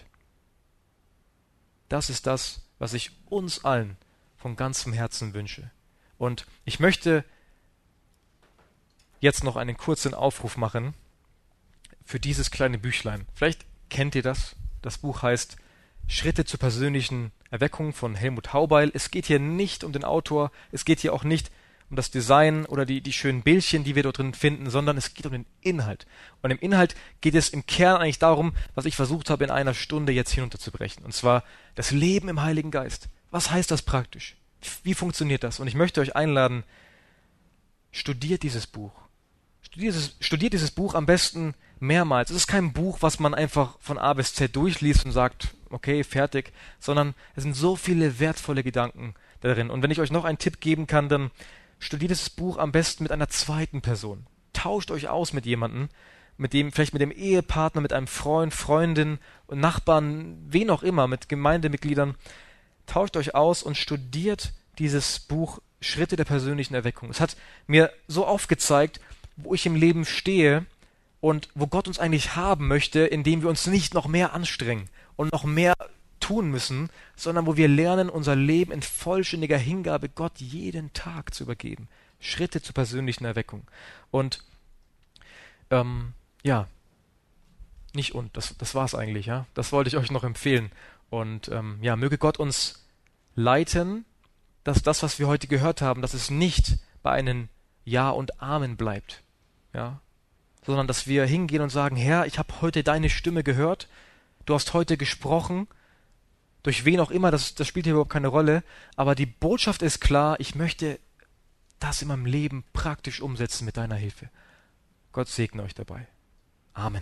Das ist das, was ich uns allen von ganzem Herzen wünsche. Und ich möchte jetzt noch einen kurzen Aufruf machen für dieses kleine Büchlein. Vielleicht kennt ihr das. Das Buch heißt Schritte zur persönlichen Erweckung von Helmut Haubeil. Es geht hier nicht um den Autor, es geht hier auch nicht um das Design oder die, die schönen Bildchen, die wir dort drin finden, sondern es geht um den Inhalt. Und im Inhalt geht es im Kern eigentlich darum, was ich versucht habe, in einer Stunde jetzt hinunterzubrechen. Und zwar das Leben im Heiligen Geist. Was heißt das praktisch? Wie funktioniert das? Und ich möchte euch einladen, studiert dieses Buch. Studiert dieses, studiert dieses Buch am besten mehrmals. Es ist kein Buch, was man einfach von A bis Z durchliest und sagt, okay, fertig, sondern es sind so viele wertvolle Gedanken darin. Und wenn ich euch noch einen Tipp geben kann, dann studiert dieses Buch am besten mit einer zweiten Person. Tauscht euch aus mit jemandem, mit dem, vielleicht mit dem Ehepartner, mit einem Freund, Freundin, Nachbarn, wen auch immer, mit Gemeindemitgliedern. Tauscht euch aus und studiert dieses Buch Schritte der persönlichen Erweckung. Es hat mir so aufgezeigt, wo ich im Leben stehe und wo Gott uns eigentlich haben möchte, indem wir uns nicht noch mehr anstrengen und noch mehr tun müssen, sondern wo wir lernen, unser Leben in vollständiger Hingabe Gott jeden Tag zu übergeben. Schritte zur persönlichen Erweckung. Und ähm, ja, nicht und, das, das war es eigentlich, ja. Das wollte ich euch noch empfehlen. Und ähm, ja, möge Gott uns leiten, dass das, was wir heute gehört haben, dass es nicht bei einem Ja und Amen bleibt, ja, sondern dass wir hingehen und sagen, Herr, ich habe heute deine Stimme gehört, du hast heute gesprochen, durch wen auch immer, das, das spielt hier überhaupt keine Rolle, aber die Botschaft ist klar, ich möchte das in meinem Leben praktisch umsetzen mit deiner Hilfe. Gott segne euch dabei. Amen.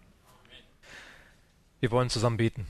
Wir wollen zusammen beten.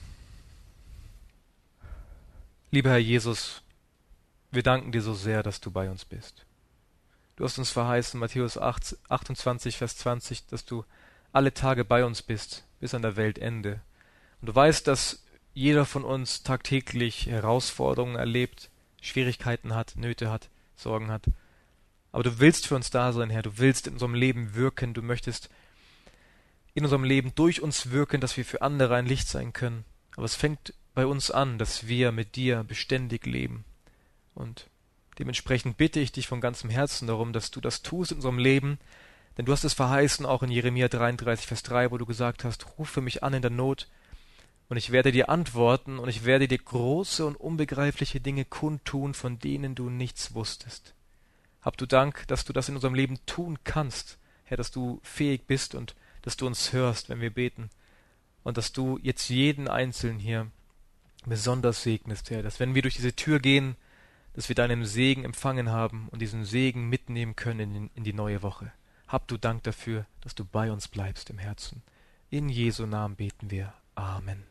Lieber Herr Jesus, wir danken dir so sehr, dass du bei uns bist. Du hast uns verheißen, Matthäus achtundzwanzig, Vers zwanzig, dass du alle Tage bei uns bist, bis an der Weltende. Und du weißt, dass jeder von uns tagtäglich Herausforderungen erlebt, Schwierigkeiten hat, Nöte hat, Sorgen hat. Aber du willst für uns da sein, Herr. Du willst in unserem Leben wirken. Du möchtest in unserem Leben durch uns wirken, dass wir für andere ein Licht sein können. Aber es fängt bei uns an, dass wir mit dir beständig leben. Und dementsprechend bitte ich dich von ganzem Herzen darum, dass du das tust in unserem Leben, denn du hast es verheißen, auch in Jeremia dreiunddreißig, Vers drei, wo du gesagt hast, rufe mich an in der Not, und ich werde dir antworten, und ich werde dir große und unbegreifliche Dinge kundtun, von denen du nichts wusstest. Hab du Dank, dass du das in unserem Leben tun kannst, Herr, dass du fähig bist und dass du uns hörst, wenn wir beten, und dass du jetzt jeden Einzelnen hier besonders segnest, Herr, dass wenn wir durch diese Tür gehen, dass wir deinen Segen empfangen haben und diesen Segen mitnehmen können in, in die neue Woche. Hab du Dank dafür, dass du bei uns bleibst im Herzen. In Jesu Namen beten wir. Amen.